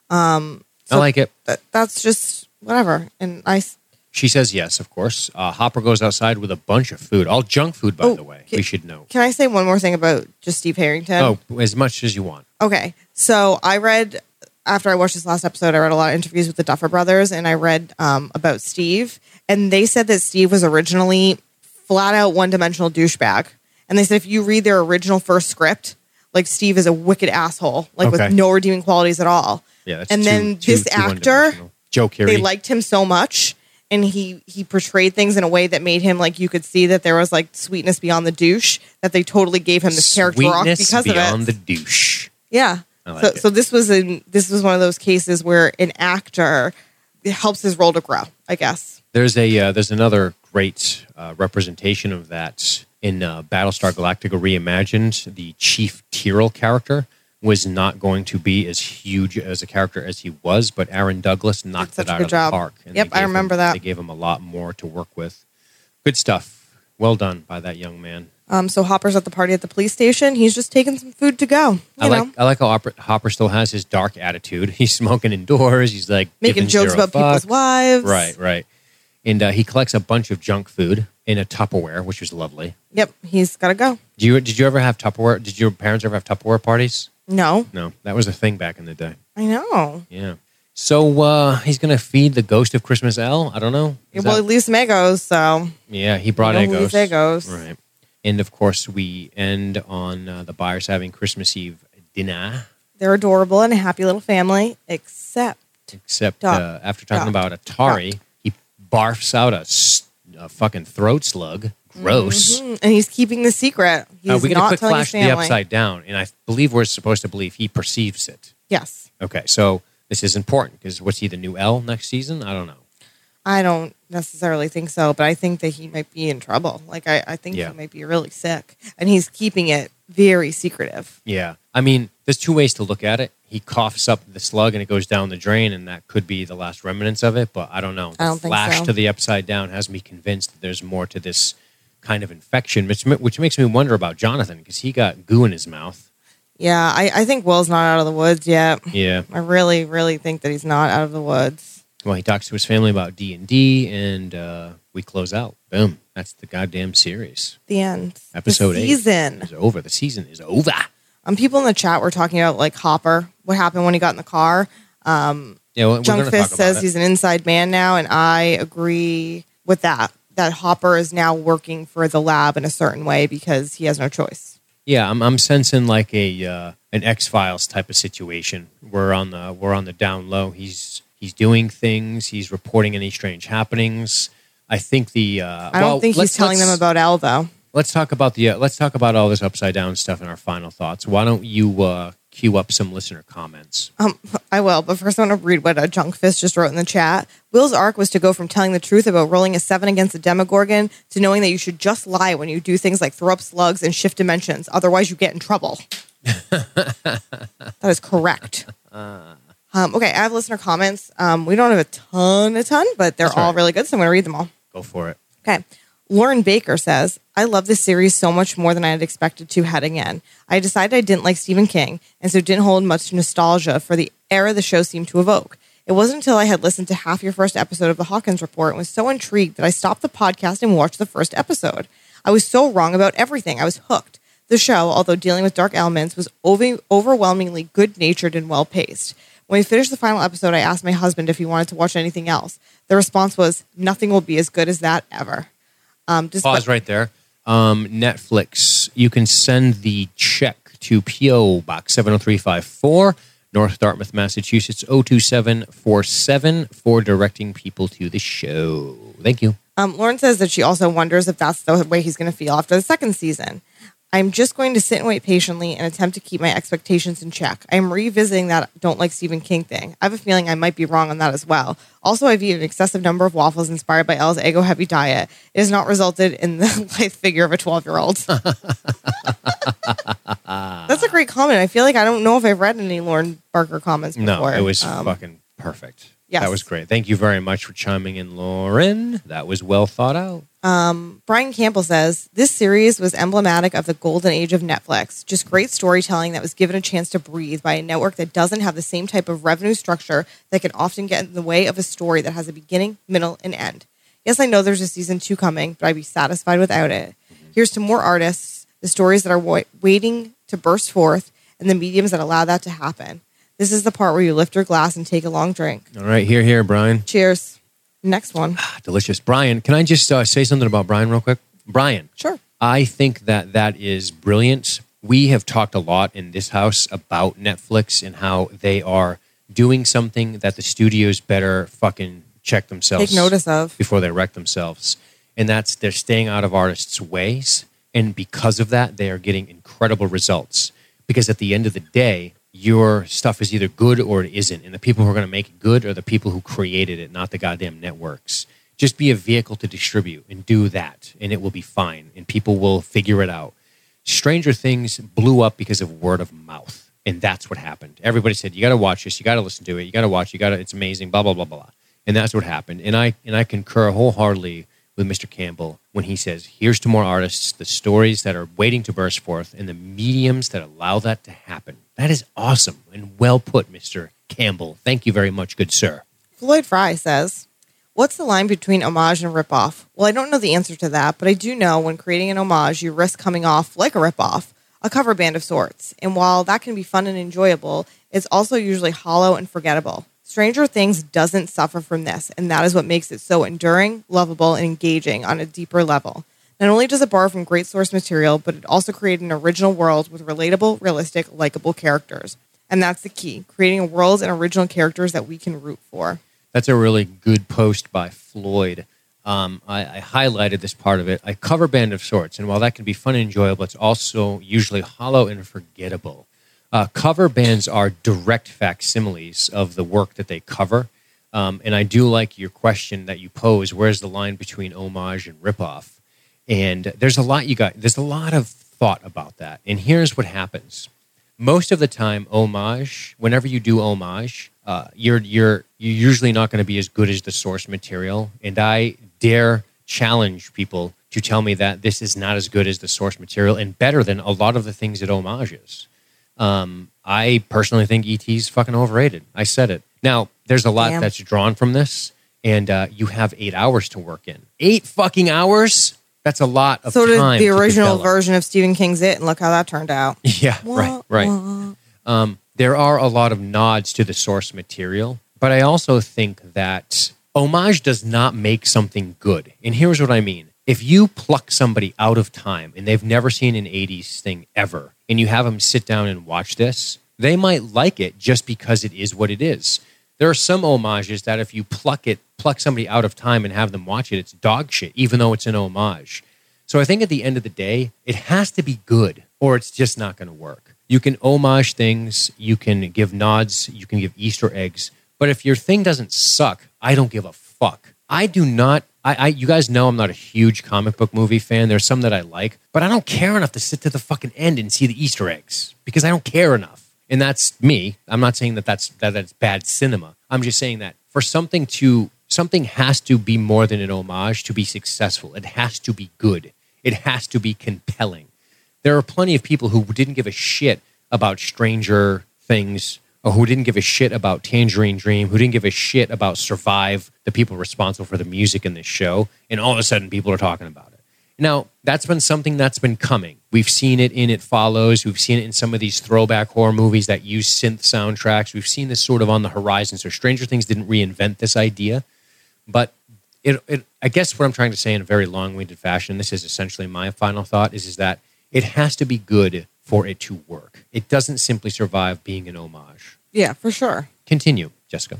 I like it. That's just whatever. And She says yes, of course. Hopper goes outside with a bunch of food. All junk food, by the way. We should know. Can I say one more thing about just Steve Harrington? Oh, as much as you want. Okay. So I read, after I watched this last episode, I read a lot of interviews with the Duffer Brothers, and I read about Steve. And they said that Steve was originally flat out one-dimensional douchebag. And they said if you read their original first script, like Steve is a wicked asshole, like Okay. with no redeeming qualities at all. Yeah, that's And then this actor, one-dimensional. Joe Keery. they liked him so much, and he portrayed things in a way that made him like you could see that there was like sweetness beyond the douche, that they totally gave him this character arc Sweetness because of beyond it. the douche. Yeah. I like it. So this was one of those cases where an actor, it helps his role to grow, I guess. There's another great representation of that in Battlestar Galactica Reimagined. The Chief Tyrrell character was not going to be as huge as a character as he was, but Aaron Douglas knocked Did such it a out good of job. the park. And Yep, they gave I remember him- that. They gave him a lot more to work with. Good stuff. Well done by that young man. So Hopper's at the party at the police station. He's just taking some food to go. You know, I like how Hopper still has his dark attitude. He's smoking indoors. He's like making giving jokes zero about people's fucks. wives. Right. And he collects a bunch of junk food in a Tupperware, which is lovely. Yep, he's got to go. Did you ever have Tupperware? Did your parents ever have Tupperware parties? No, No, that was a thing back in the day. I know. Yeah. So he's going to feed the ghost of Christmas L? I don't know. Is Well, that- at least Megos, so yeah, he brought you know who Eggos. these Eggos. Right. And of course, we end on the Byers having Christmas Eve dinner. they're adorable and a happy little family, except Except Doc. after talking Doc. about Atari, he barfs out a fucking throat slug, Gross. And he's keeping the secret. He's we get a not quick telling his flash to the family. upside down, and I believe we're supposed to believe he perceives it. Yes. Okay, so this is important because what's he, the new L next season? I don't know. I don't necessarily think so, but I think that he might be in trouble. Like, I think Yeah. he might be really sick. And he's keeping it very secretive. Yeah. I mean, there's two ways to look at it. He coughs up the slug and it goes down the drain, and that could be the last remnants of it, but I don't know. I don't The think flash so. to the upside down has me convinced that there's more to this kind of infection, which makes me wonder about Jonathan because he got goo in his mouth. Yeah, I think Will's not out of the woods yet. Yeah. I really, really think that he's not out of the woods. Well, he talks to his family about D&D, and we close out. Boom. That's the goddamn series. The end. Episode the 8 season. is over. The season is over. People in the chat were talking about like Hopper. What happened when he got in the car? Yeah, we're going to Junkfist talk says about it. he's an inside man now, and I agree with that. That Hopper is now working for the lab in a certain way because he has no choice. Yeah, I'm sensing like an X-Files type of situation. We're on the down low. He's doing things. He's reporting any strange happenings. I think I don't think he's telling them about Elle though. Let's talk about all this upside down stuff in our final thoughts. Why don't you queue up some listener comments? I will, but first I want to read what Junkfist just wrote in the chat. Will's arc was to go from telling the truth about rolling a 7 against a Demogorgon to knowing that you should just lie when you do things like throw up slugs and shift dimensions. Otherwise, you get in trouble. That is correct. Okay, I have listener comments. We don't have a ton, but they're That's all right. really good, so I'm going to read them all. Go for it. Okay. Lauren Baker says, I love this series so much more than I had expected to heading in. I decided I didn't like Stephen King, and so didn't hold much nostalgia for the era the show seemed to evoke. It wasn't until I had listened to half your first episode of the Hawkins Report and was so intrigued that I stopped the podcast and watched the first episode. I was so wrong about everything. I was hooked. The show, although dealing with dark elements, was overwhelmingly good-natured and well-paced. When we finished the final episode, I asked my husband if he wanted to watch anything else. The response was, nothing will be as good as that ever. Pause right there. Netflix, you can send the check to P.O. Box 70354, North Dartmouth, Massachusetts, 02747 for directing people to the show. Thank you. Lauren says that she also wonders if that's the way he's going to feel after the second season. I'm just going to sit and wait patiently and attempt to keep my expectations in check. I am revisiting that don't like Stephen King thing. I have a feeling I might be wrong on that as well. Also, I've eaten an excessive number of waffles inspired by Elle's Eggo heavy diet. It has not resulted in the lithe figure of a 12-year-old. That's a great comment. I feel like I don't know if I've read any Lauren Barker comments before. No, it was fucking perfect. Yes. That was great. Thank you very much for chiming in, Lauren. That was well thought out. Brian Campbell says, this series was emblematic of the golden age of Netflix. Just great storytelling that was given a chance to breathe by a network that doesn't have the same type of revenue structure that can often get in the way of a story that has a beginning, middle, and end. Yes, I know there's a season 2 coming, but I'd be satisfied without it. Here's to more artists, the stories that are waiting to burst forth, and the mediums that allow that to happen. This is the part where you lift your glass and take a long drink. All right, here, Brian. Cheers. Next one. Delicious. Brian, can I just say something about Brian real quick? Brian. Sure. I think that is brilliant. We have talked a lot in this house about Netflix and how they are doing something that the studios better fucking check themselves. Take notice of. Before they wreck themselves. And that's they're staying out of artists' ways. And because of that, they are getting incredible results. Because at the end of the day, your stuff is either good or it isn't. And the people who are going to make it good are the people who created it, not the goddamn networks. Just be a vehicle to distribute and do that, and it will be fine. And people will figure it out. Stranger Things blew up because of word of mouth. And that's what happened. Everybody said, you got to watch this. You got to listen to it. You got to watch it. It's amazing, blah, blah, blah, blah. And that's what happened. And I concur wholeheartedly with Mr. Campbell when he says, here's to more artists, the stories that are waiting to burst forth, and the mediums that allow that to happen. That is awesome and well put, Mr. Campbell. Thank you very much, good sir. Floyd Fry says, what's the line between homage and ripoff? Well, I don't know the answer to that, but I do know when creating an homage, you risk coming off like a ripoff, a cover band of sorts. And while that can be fun and enjoyable, it's also usually hollow and forgettable. Stranger Things doesn't suffer from this, and that is what makes it so enduring, lovable, and engaging on a deeper level. Not only does it borrow from great source material, but it also created an original world with relatable, realistic, likable characters. And that's the key, creating worlds and original characters that we can root for. That's a really good post by Floyd. I highlighted this part of it. A cover band of sorts. And while that can be fun and enjoyable, it's also usually hollow and forgettable. Cover bands are direct facsimiles of the work that they cover. And I do like your question that you pose, where's the line between homage and ripoff? And there's a lot of thought about that. And here's what happens. Most of the time, homage, whenever you do homage, you're usually not going to be as good as the source material. And I dare challenge people to tell me that this is not as good as the source material and better than a lot of the things it homages. I personally think E.T.'s fucking overrated. I said it. Now, there's a lot that's drawn from this, and you have 8 hours to work in. 8 fucking hours? That's a lot of time. So did the original develop. version of Stephen King's It, and look how that turned out. Yeah, right. There are a lot of nods to the source material, but I also think that homage does not make something good. And here's what I mean. If you pluck somebody out of time and they've never seen an 80s thing ever, and you have them sit down and watch this, they might like it just because it is what it is. There are some homages that if you pluck somebody out of time and have them watch it, it's dog shit, even though it's an homage. So I think at the end of the day, it has to be good or it's just not going to work. You can homage things, you can give nods, you can give Easter eggs, but if your thing doesn't suck, I don't give a fuck. I do not, you guys know I'm not a huge comic book movie fan. There's some that I like, but I don't care enough to sit to the fucking end and see the Easter eggs because I don't care enough. And that's me. I'm not saying that's bad cinema. I'm just saying that for something has to be more than an homage to be successful. It has to be good. It has to be compelling. There are plenty of people who didn't give a shit about Stranger Things or who didn't give a shit about Tangerine Dream, who didn't give a shit about Survive, the people responsible for the music in this show, and all of a sudden people are talking about it. Now, that's been something that's been coming. We've seen it in It Follows. We've seen it in some of these throwback horror movies that use synth soundtracks. We've seen this sort of on the horizon. So Stranger Things didn't reinvent this idea. But I guess what I'm trying to say in a very long-winded fashion, this is essentially my final thought, is that it has to be good for it to work. It doesn't simply survive being an homage. Yeah, for sure. Continue, Jessica.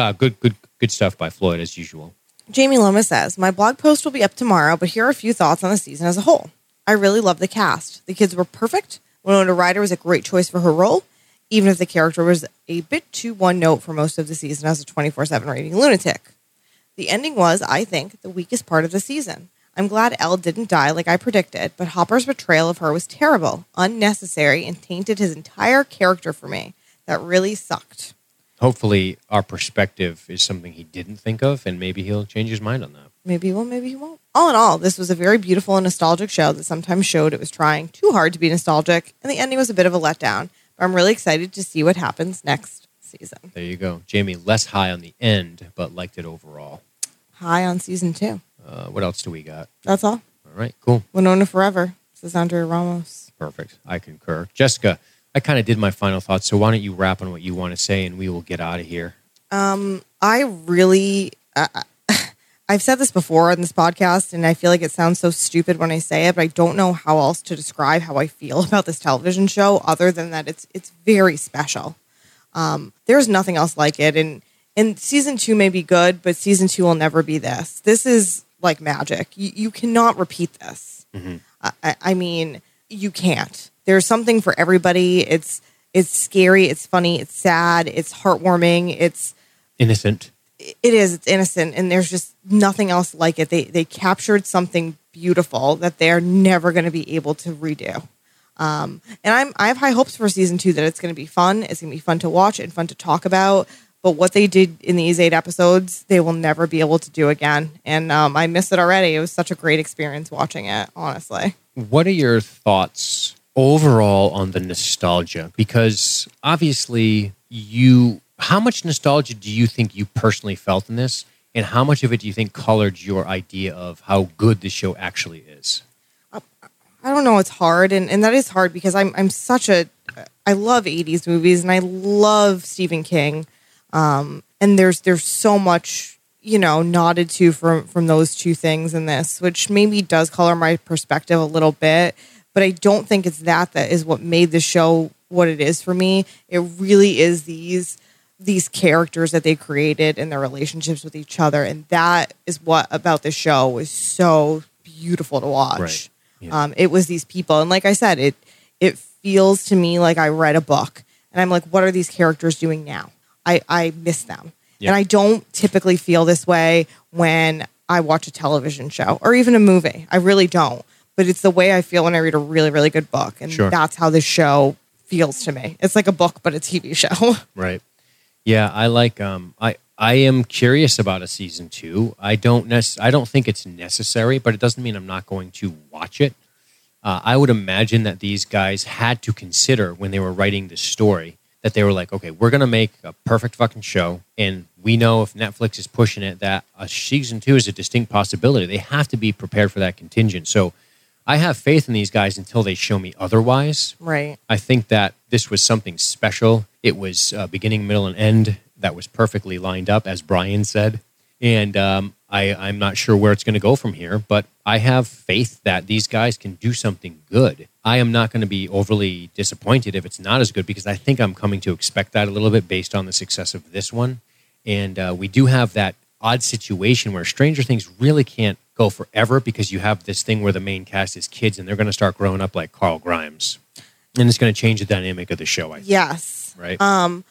Good stuff by Floyd, as usual. Jamie Loma says, my blog post will be up tomorrow, but here are a few thoughts on the season as a whole. I really love the cast. The kids were perfect. Winona Ryder was a great choice for her role, even if the character was a bit too one-note for most of the season as a 24/7 rating lunatic. The ending was, I think, the weakest part of the season. I'm glad Elle didn't die like I predicted, but Hopper's betrayal of her was terrible, unnecessary, and tainted his entire character for me. That really sucked. Hopefully our perspective is something he didn't think of, and maybe he'll change his mind on that. Maybe he will, maybe he won't. All in all, this was a very beautiful and nostalgic show that sometimes showed it was trying too hard to be nostalgic, and the ending was a bit of a letdown. But I'm really excited to see what happens next season. There you go. Jamie, less high on the end, but liked it overall. High on season 2. What else do we got? That's all. All right, cool. Winona Forever, says Andrea Ramos. Perfect. I concur. Jessica, I kind of did my final thoughts, so why don't you wrap on what you want to say, and we will get out of here. I've said this before on this podcast, and I feel like it sounds so stupid when I say it, but I don't know how else to describe how I feel about this television show other than that it's very special. There's nothing else like it, and season 2 may be good, but season 2 will never be this. This is like magic. You cannot repeat this. Mm-hmm. I mean, you can't. There's something for everybody. It's scary, it's funny, it's sad, it's heartwarming, it's innocent. It is. It's innocent, and there's just nothing else like it. They captured something beautiful that they're never going to be able to redo. And I have high hopes for season 2 that it's going to be fun. It's going to be fun to watch and fun to talk about. But what they did in these 8 episodes, they will never be able to do again. And I miss it already. It was such a great experience watching it, honestly. What are your thoughts overall on the nostalgia? Because obviously how much nostalgia do you think you personally felt in this? And how much of it do you think colored your idea of how good the show actually is? I don't know. It's hard. And that is hard because I love 80s movies and I love Stephen King. And there's so much, nodded to from those two things in this, which maybe does color my perspective a little bit, but I don't think it's that is what made the show what it is for me. It really is these these characters that they created and their relationships with each other. And that is what about the show was so beautiful to watch. Right. Yeah. It was these people. And like I said, it feels to me like I read a book and I'm like, what are these characters doing now? I miss them. Yeah. And I don't typically feel this way when I watch a television show or even a movie. I really don't. But it's the way I feel when I read a really, really good book. And Sure. that's how this show feels to me. It's like a book, but a TV show. Right. Yeah, I like. I am curious about a season 2. I don't think it's necessary, but it doesn't mean I'm not going to watch it. I would imagine that these guys had to consider when they were writing this story that they were like, okay, we're going to make a perfect fucking show, and we know if Netflix is pushing it that a season 2 is a distinct possibility. They have to be prepared for that contingent. So I have faith in these guys until they show me otherwise. Right. I think that this was something special. It was beginning, middle, and end that was perfectly lined up, as Brian said. And I'm not sure where it's going to go from here, but I have faith that these guys can do something good. I am not going to be overly disappointed if it's not as good, because I think I'm coming to expect that a little bit based on the success of this one. And we do have that odd situation where Stranger Things really can't go forever because you have this thing where the main cast is kids and they're going to start growing up like Carl Grimes. And it's going to change the dynamic of the show, I think. Yes. Right?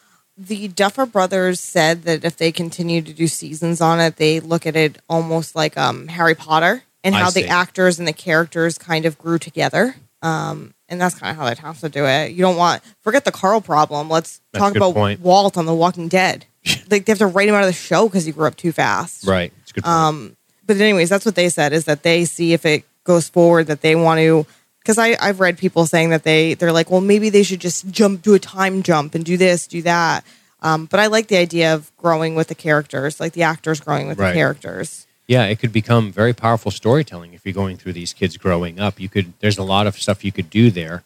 The Duffer Brothers said that if they continue to do seasons on it, they look at it almost like Harry Potter and I how see. the actors and the characters kind of grew together. And that's kind of how they'd have to do it. You don't forget the Carl problem. Let's That's talk a good about point. Walt on The Walking Dead. Like they have to write him out of the show because he grew up too fast. Right. It's a good point. But anyways, that's what they said, is that they see if it goes forward that they want to, because I've read people saying that they're like, well, maybe they should just do a time jump and do this, do that. But I like the idea of growing with the characters, like the actors growing with Right. the characters. Yeah, it could become very powerful storytelling if you're going through these kids growing up. There's a lot of stuff you could do there.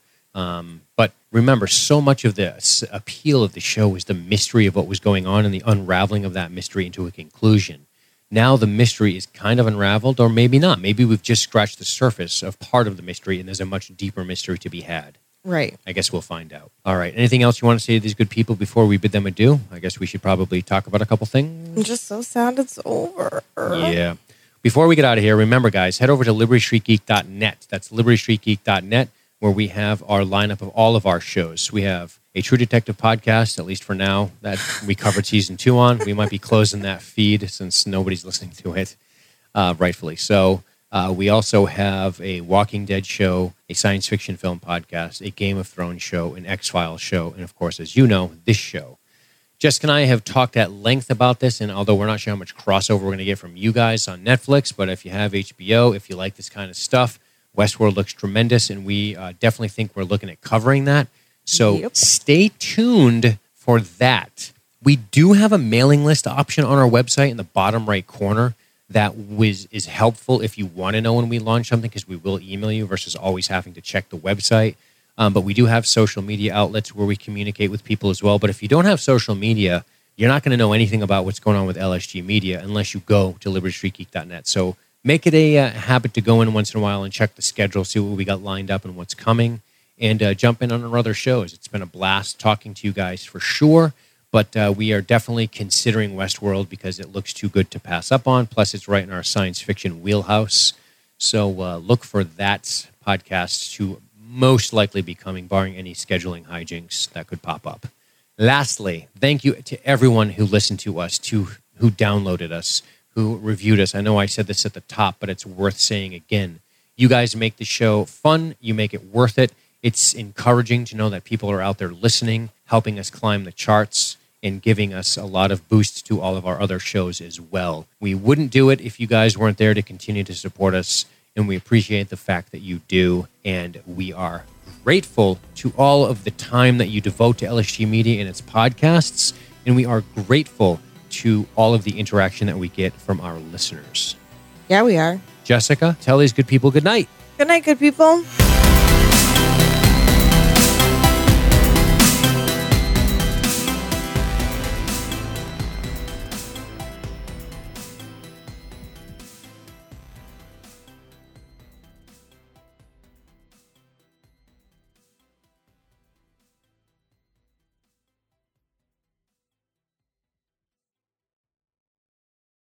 But remember, so much of the appeal of the show was the mystery of what was going on and the unraveling of that mystery into a conclusion. Now the mystery is kind of unraveled, or maybe not. Maybe we've just scratched the surface of part of the mystery and there's a much deeper mystery to be had. Right. I guess we'll find out. All right. Anything else you want to say to these good people before we bid them adieu? I guess we should probably talk about a couple things. I'm just so sad it's over. Yeah. Before we get out of here, remember, guys, head over to libertystreetgeek.net. That's libertystreetgeek.net, where we have our lineup of all of our shows. We have a True Detective podcast, at least for now, that we covered season 2 on. We might be closing that feed since nobody's listening to it, rightfully so. We also have a Walking Dead show, a science fiction film podcast, a Game of Thrones show, an X-Files show, and of course, as you know, this show. Jessica and I have talked at length about this, and although we're not sure how much crossover we're going to get from you guys on Netflix, but if you have HBO, if you like this kind of stuff, Westworld looks tremendous, and we definitely think we're looking at covering that. So Yep. Stay tuned for that. We do have a mailing list option on our website in the bottom right corner that is helpful if you want to know when we launch something, because we will email you versus always having to check the website. But we do have social media outlets where we communicate with people as well. But if you don't have social media, you're not going to know anything about what's going on with LSG Media unless you go to libertystreetgeek.net. So make it a habit to go in once in a while and check the schedule, see what we got lined up and what's coming, and jump in on our other shows. It's been a blast talking to you guys for sure. But we are definitely considering Westworld because it looks too good to pass up on. Plus, it's right in our science fiction wheelhouse. So look for that podcast to most likely be coming, barring any scheduling hijinks that could pop up. Lastly, thank you to everyone who listened to us, who downloaded us, who reviewed us. I know I said this at the top, but it's worth saying again. You guys make the show fun. You make it worth it. It's encouraging to know that people are out there listening, helping us climb the charts, and giving us a lot of boosts to all of our other shows as well. We wouldn't do it if you guys weren't there to continue to support us, and we appreciate the fact that you do, and we are grateful to all of the time that you devote to LSG Media and its podcasts, and we are grateful to all of the interaction that we get from our listeners. Yeah, we are. Jessica, tell these good people good night. Good night, good people.